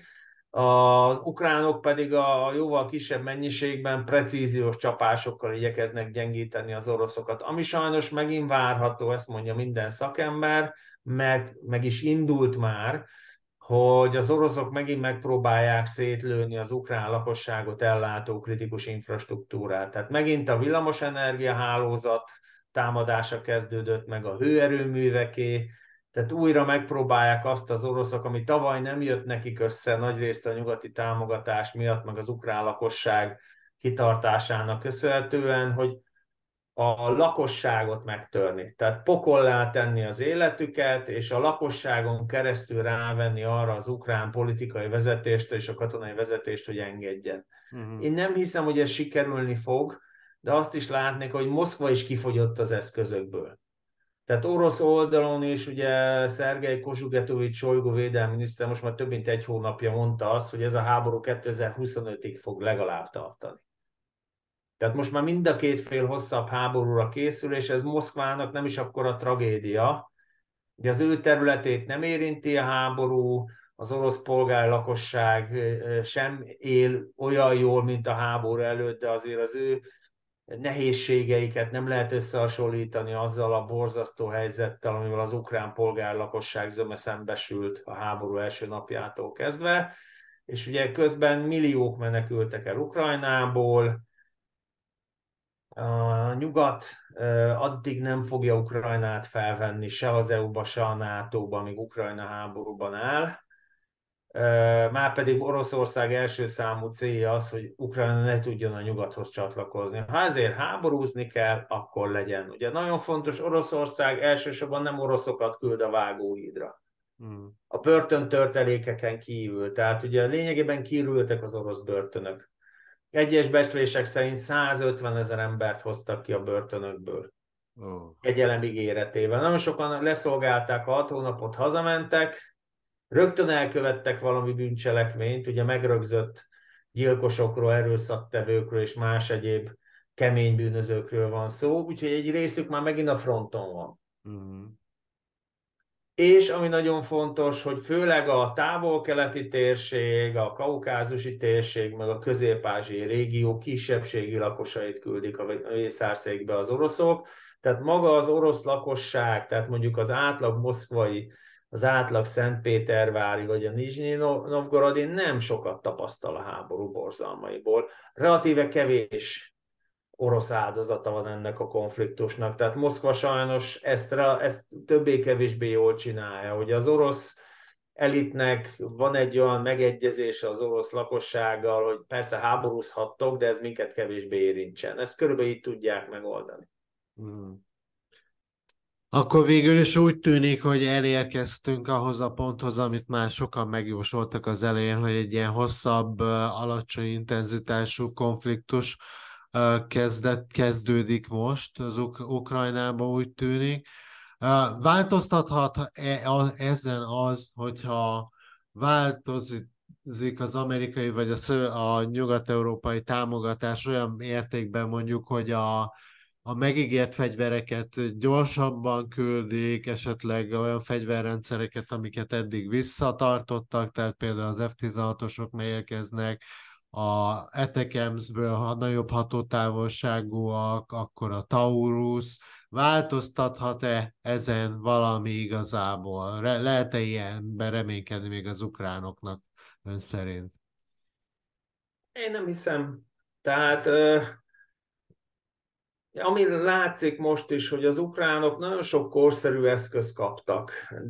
Az ukránok pedig a jóval kisebb mennyiségben precíziós csapásokkal igyekeznek gyengíteni az oroszokat, ami sajnos megint várható, ezt mondja minden szakember, mert meg is indult már, hogy az oroszok megint megpróbálják szétlőni az ukrán lakosságot ellátó kritikus infrastruktúrát. Tehát megint a villamosenergia hálózat támadása kezdődött meg, a hőerőműveké, Tehát újra megpróbálják azt az oroszok, ami tavaly nem jött nekik össze, nagyrészt a nyugati támogatás miatt, meg az ukrán lakosság kitartásának köszönhetően, hogy a lakosságot megtörni. Tehát pokollá tenni az életüket, és a lakosságon keresztül rávenni arra az ukrán politikai vezetést és a katonai vezetést, hogy engedjen. Uh-huh. Én nem hiszem, hogy ez sikerülni fog, de azt is látnék, hogy Moszkva is kifogyott az eszközökből. Tehát orosz oldalon is ugye Szergej Kozsugetovics Sojgu védelmi miniszter most már több mint egy hónapja mondta azt, hogy ez a háború 2025-ig fog legalább tartani. Tehát most már mind a két fél hosszabb háborúra készül, és ez Moszkvának nem is akkora tragédia. Ugye az ő területét nem érinti a háború, az orosz polgár lakosság sem él olyan jól, mint a háború előtt, de azért az ő nehézségeiket nem lehet összehasonlítani azzal a borzasztó helyzettel, amivel az ukrán polgárlakosság zöme szembesült a háború első napjától kezdve. És ugye közben milliók menekültek el Ukrajnából, a nyugat addig nem fogja Ukrajnát felvenni, se az EU-ba, se a NATO-ba, amíg Ukrajna háborúban áll. Márpedig Oroszország első számú célja az, hogy Ukrajna ne tudjon a nyugathoz csatlakozni. Ha ezért háborúzni kell, akkor legyen. Ugye nagyon fontos, Oroszország elsősorban nem oroszokat küld a vágóhídra. A börtöntörtelékeken kívül. Tehát ugye lényegében kiürültek az orosz börtönök. Egyes becslések szerint 150 000 embert hoztak ki a börtönökből. Oh. Kegyelem ígéretével. Nagyon sokan leszolgálták, 6 hónapot hazamentek, rögtön elkövettek valami bűncselekményt, ugye megrögzött gyilkosokról, erőszaktevőkről és más egyéb kemény bűnözőkről van szó, úgyhogy egy részük már megint a fronton van. Uh-huh. És ami nagyon fontos, hogy főleg a távol-keleti térség, a kaukázusi térség, meg a közép-ázsiai régió kisebbségi lakosait küldik a vészárszékbe az oroszok. Tehát maga az orosz lakosság, tehát mondjuk az átlag moszkvai, az átlag szentpétervári vagy a Nizsnyi Novgorodi nem sokat tapasztal a háború borzalmaiból. Relatíve kevés orosz áldozata van ennek a konfliktusnak. Tehát Moszkva sajnos ezt többé-kevésbé jól csinálja. hogy az orosz elitnek van egy olyan megegyezése az orosz lakossággal, hogy persze háborúzhattok, de ez minket kevésbé érintsen. Ezt körülbelül így tudják megoldani. Uh-huh. Akkor végül is úgy tűnik, hogy elérkeztünk ahhoz a ponthoz, amit már sokan megjósoltak az elején, hogy egy ilyen hosszabb, alacsony intenzitású konfliktus kezdődik most az Ukrajnában, úgy tűnik. Változtathat ezen az, hogyha változik az amerikai vagy a nyugat-európai támogatás olyan mértékben mondjuk, hogy a megígért fegyvereket gyorsabban küldik, esetleg olyan fegyverrendszereket, amiket eddig visszatartottak, tehát például az F-16-osok megérkeznek, a ATACMS-ből, ha nagyobb hatótávolságúak, akkor a Taurus. Változtathat-e ezen valami igazából? Lehet-e ilyenben reménykedni még az ukránoknak ön szerint? Én nem hiszem. Tehát ami látszik most is, hogy az ukránok nagyon sok korszerű eszközt kaptak,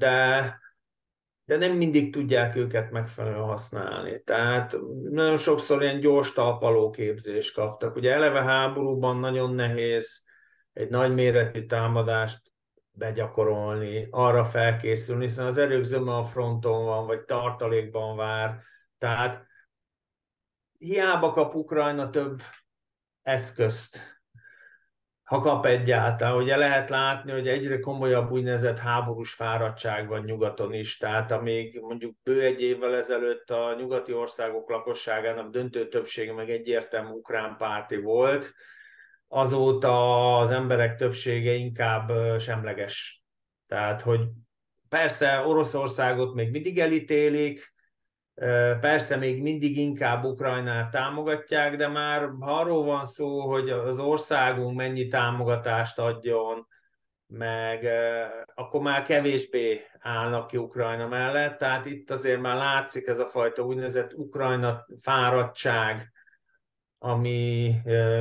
de nem mindig tudják őket megfelelően használni. Tehát nagyon sokszor ilyen gyors talpalóképzést kaptak. Ugye eleve háborúban nagyon nehéz egy nagyméretű támadást begyakorolni, arra felkészülni, hiszen az erők zöme a fronton van, vagy tartalékban vár. Tehát hiába kap Ukrajna több eszközt, ha kap egyáltalán. Ugye lehet látni, hogy egyre komolyabb úgynevezett háborús fáradtság van nyugaton is, tehát amíg mondjuk bő egy évvel ezelőtt a nyugati országok lakosságának döntő többsége meg egyértelmű ukrán párti volt, azóta az emberek többsége inkább semleges. Tehát, hogy persze Oroszországot még mindig elítélik, persze még mindig inkább Ukrajnát támogatják, de már arról van szó, hogy az országunk mennyi támogatást adjon, meg akkor már kevésbé állnak ki Ukrajna mellett. Tehát itt azért már látszik ez a fajta úgynevezett Ukrajna fáradtság, ami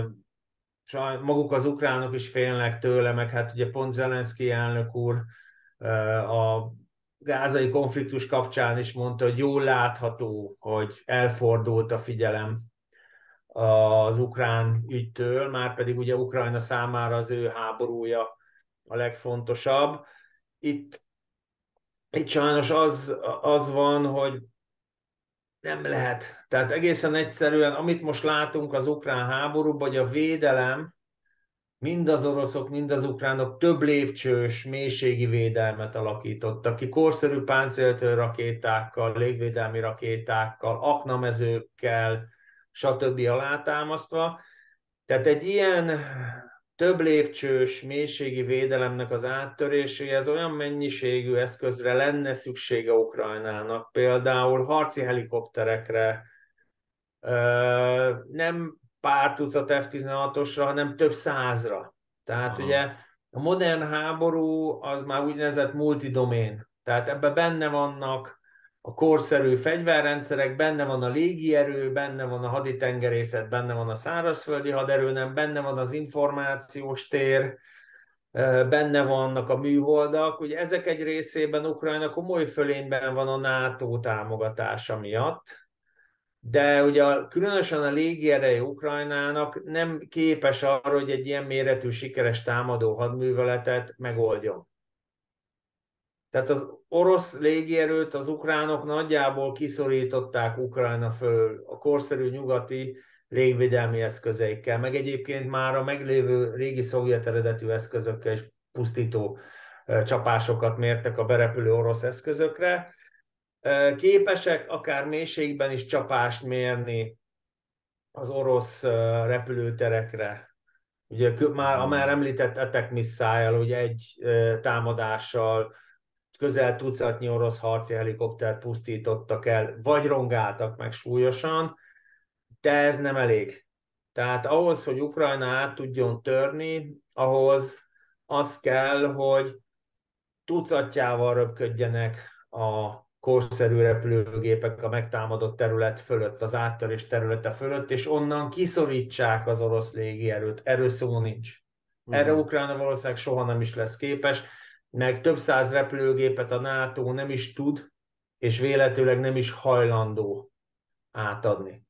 maguk az ukránok is félnek tőle, meg hát ugye pont Zelenszkij elnök úr A gázai konfliktus kapcsán is mondta, hogy jól látható, hogy elfordult a figyelem az ukrán ügytől, már pedig ugye Ukrajna számára az ő háborúja a legfontosabb. Itt, itt sajnos az van, hogy nem lehet. Tehát egészen egyszerűen, amit most látunk az ukrán háborúban, hogy a védelem, mind az oroszok, mind az ukránok több lépcsős, mélységi védelmet alakítottak ki, korszerű páncéltő rakétákkal, légvédelmi rakétákkal, aknamezőkkel, stb. Alátámasztva. Tehát egy ilyen több lépcsős, mélységi védelemnek az áttöréséhez olyan mennyiségű eszközre lenne szüksége Ukrajnának, például harci helikopterekre, nem pár tucat F-16-osra, hanem több százra. Tehát ugye Aha. a modern háború az már úgynevezett multidomén. Tehát ebben benne vannak a korszerű fegyverrendszerek, benne van a légierő, benne van a haditengerészet, benne van a szárazföldi haderő, nem benne van az információs tér, benne vannak a műholdak. Ugye ezek egy részében Ukrajna komoly fölényben van a NATO támogatása miatt, de ugye különösen a légiereje Ukrajnának nem képes arra, hogy egy ilyen méretű sikeres támadó hadműveletet megoldjon. Tehát az orosz légierőt az ukránok nagyjából kiszorították Ukrajna föl a korszerű nyugati légvédelmi eszközeikkel, meg egyébként már a meglévő régi szovjet eredetű eszközökkel is pusztító csapásokat mértek a berepülő orosz eszközökre. Képesek akár mélységben is csapást mérni az orosz repülőterekre. Ugye már a már Mhm. említett attack missile, ugye egy támadással közel tucatnyi orosz harci helikoptert pusztítottak el, vagy rongáltak meg súlyosan, de ez nem elég. Tehát ahhoz, hogy Ukrajna át tudjon törni, ahhoz az kell, hogy tucatjával röpködjenek a korszerű repülőgépek a megtámadott terület fölött, az áttörés területe fölött, és onnan kiszorítsák az orosz légierőt. Erről szó nincs. Erre Mhm. Ukrajna valószínűleg soha nem is lesz képes, meg több száz repülőgépet a NATO nem is tud, és véletőleg nem is hajlandó átadni.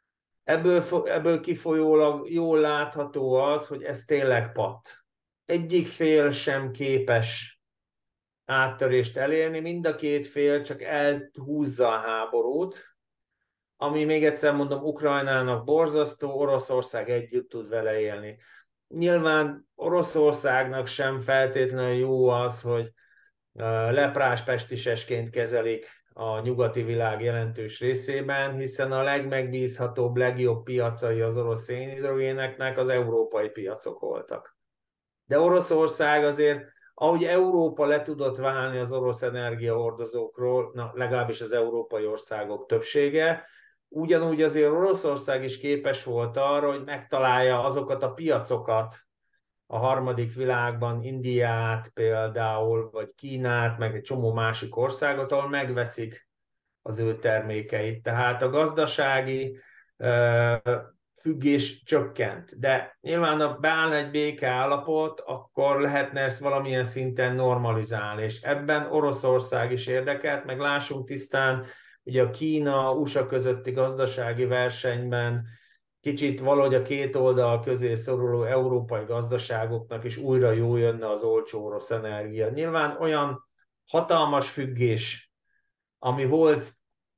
Ebből kifolyólag jól látható az, hogy ez tényleg patt. Egyik fél sem képes áttörést elérni, mind a két fél csak elhúzza a háborút, ami még egyszer mondom, Ukrajnának borzasztó, Oroszország együtt tud vele élni. Nyilván Oroszországnak sem feltétlenül jó az, hogy leprás pestisesként kezelik a nyugati világ jelentős részében, hiszen a legmegbízhatóbb, legjobb piacai az orosz szénhidrogéneknek az európai piacok voltak. De Oroszország azért, ahogy Európa le tudott válni az orosz energiahordozókról, na, legalábbis az európai országok többsége, ugyanúgy azért Oroszország is képes volt arra, hogy megtalálja azokat a piacokat a harmadik világban, Indiát például, vagy Kínát, meg egy csomó másik országot, ahol megveszik az ő termékeit. Tehát a gazdasági függés csökkent. De nyilván, ha beállna egy békeállapot, akkor lehetne ezt valamilyen szinten normalizálni. És ebben Oroszország is érdekelt, meg lássunk tisztán, ugye a Kína-USA közötti gazdasági versenyben kicsit valahogy a két oldal közé szoruló európai gazdaságoknak is újra jó jönne az olcsó orosz energia. Nyilván olyan hatalmas függés, ami volt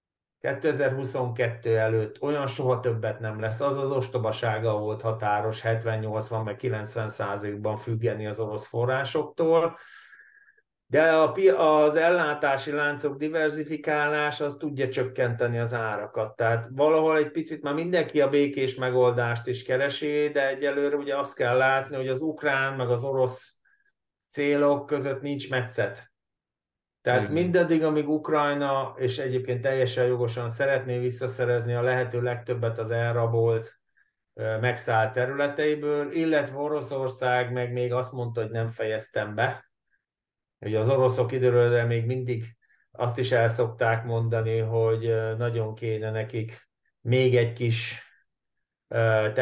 2022 előtt, olyan soha többet nem lesz. Az az ostobasága volt határos 70-80 meg 90%-ban függeni az orosz forrásoktól, de az ellátási láncok diversifikálása az tudja csökkenteni az árakat. Tehát valahol egy picit már mindenki a békés megoldást is keresi, de egyelőre ugye azt kell látni, hogy az ukrán meg az orosz célok között nincs metszet. Tehát Igen. mindaddig, amíg Ukrajna, és egyébként teljesen jogosan szeretné visszaszerezni a lehető legtöbbet az elrabolt, megszállt területeiből, illetve Oroszország meg még azt mondta, hogy nem fejeztem be. Ugye az oroszok időről még mindig azt is el szokták mondani, hogy nagyon kéne nekik még egy kis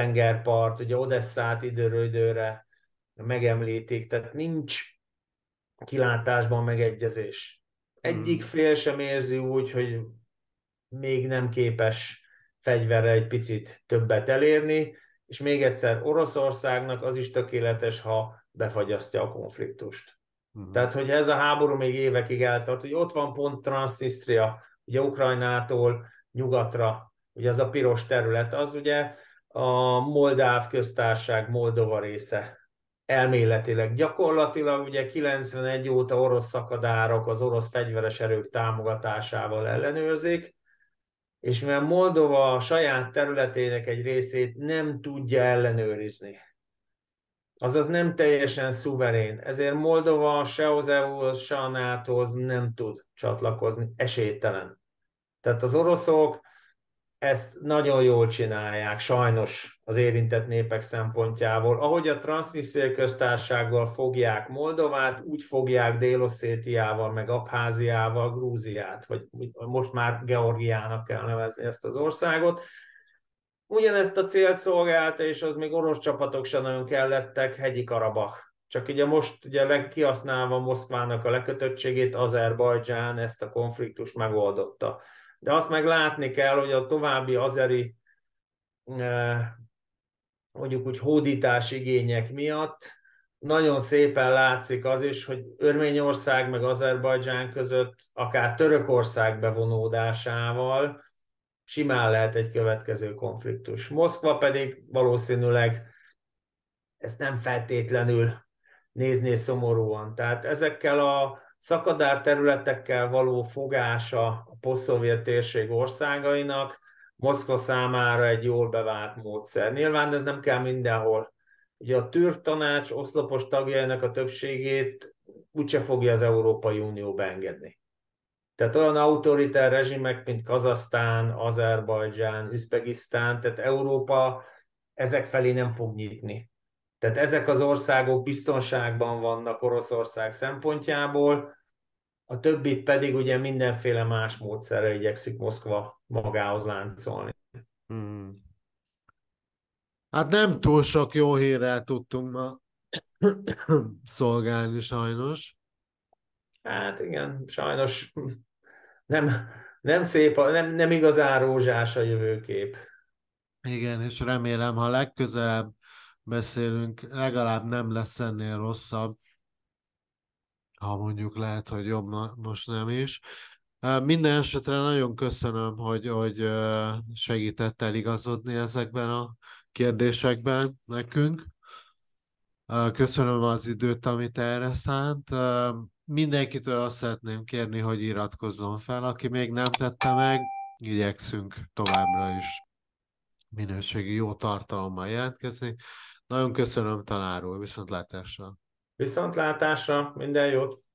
tengerpart, ugye Odesszát időről időre megemlítik, tehát nincs kilátásban megegyezés. Egyik Mhm. fél sem érzi úgy, hogy még nem képes fegyverrel egy picit többet elérni, és még egyszer Oroszországnak az is tökéletes, ha befagyasztja a konfliktust. Mhm. Tehát, hogy ez a háború még évekig eltart, hogy ott van pont Transnistria, ugye Ukrajnától nyugatra, ugye az a piros terület, az ugye a Moldáv köztársaság Moldova része elméletileg. Gyakorlatilag ugye 91 óta orosz szakadárok az orosz fegyveres erők támogatásával ellenőrzik, és mivel Moldova a saját területének egy részét nem tudja ellenőrizni, azaz nem teljesen szuverén, ezért Moldova se az EU-hoz, se a NATO-hoz nem tud csatlakozni, esélytelen. Tehát az oroszok ezt nagyon jól csinálják, sajnos az érintett népek szempontjából. Ahogy a Transznistria köztársasággal fogják Moldovát, úgy fogják Dél-Oszétiával, meg Abháziával, Grúziát, vagy most már Georgiának kell nevezni ezt az országot. Ugyanezt a célt szolgálta, és az még orosz csapatok sem nagyon kellettek, hegyi Karabach. Csak ugye most ugye kihasználva Moszkvának a lekötöttségét, Azerbajdzsán ezt a konfliktust megoldotta. De azt meg látni kell, hogy a további azeri mondjuk úgy hódítás igények miatt nagyon szépen látszik az is, hogy Örményország meg Azerbajdzsán között akár Törökország bevonódásával simán lehet egy következő konfliktus. Moszkva pedig valószínűleg ezt nem feltétlenül nézné szomorúan. Tehát ezekkel a szakadár területekkel való fogása a posztszovjet térség országainak Moszkva számára egy jól bevált módszer. Nyilván ez nem kell mindenhol. Ugye a Türk Tanács oszlopos tagjainak a többségét úgyse fogja az Európai Unió beengedni. Tehát olyan autoritár rezsimek, mint Kazahsztán, Azerbajdzsán, Üzbegisztán, tehát Európa ezek felé nem fog nyitni. Tehát ezek az országok biztonságban vannak Oroszország szempontjából, a többit pedig ugye mindenféle más módszerrel igyekszik Moszkva magához láncolni. Mhm. Hát nem túl sok jó hírrel tudtunk ma szolgálni sajnos. Hát igen, sajnos nem, nem szép, nem igazán rózsás a jövőkép. Igen, és remélem, ha legközelebb beszélünk, legalább nem lesz ennél rosszabb, ha mondjuk lehet, hogy jobb, most nem is. Minden esetre nagyon köszönöm, hogy segített eligazodni ezekben a kérdésekben nekünk. Köszönöm az időt, amit erre szánt. Mindenkitől azt szeretném kérni, hogy iratkozzon fel, aki még nem tette meg. Igyekszünk továbbra is minőségi jó tartalommal jelentkezni. Nagyon köszönöm, tanár úr, viszontlátásra! Viszontlátásra, minden jót!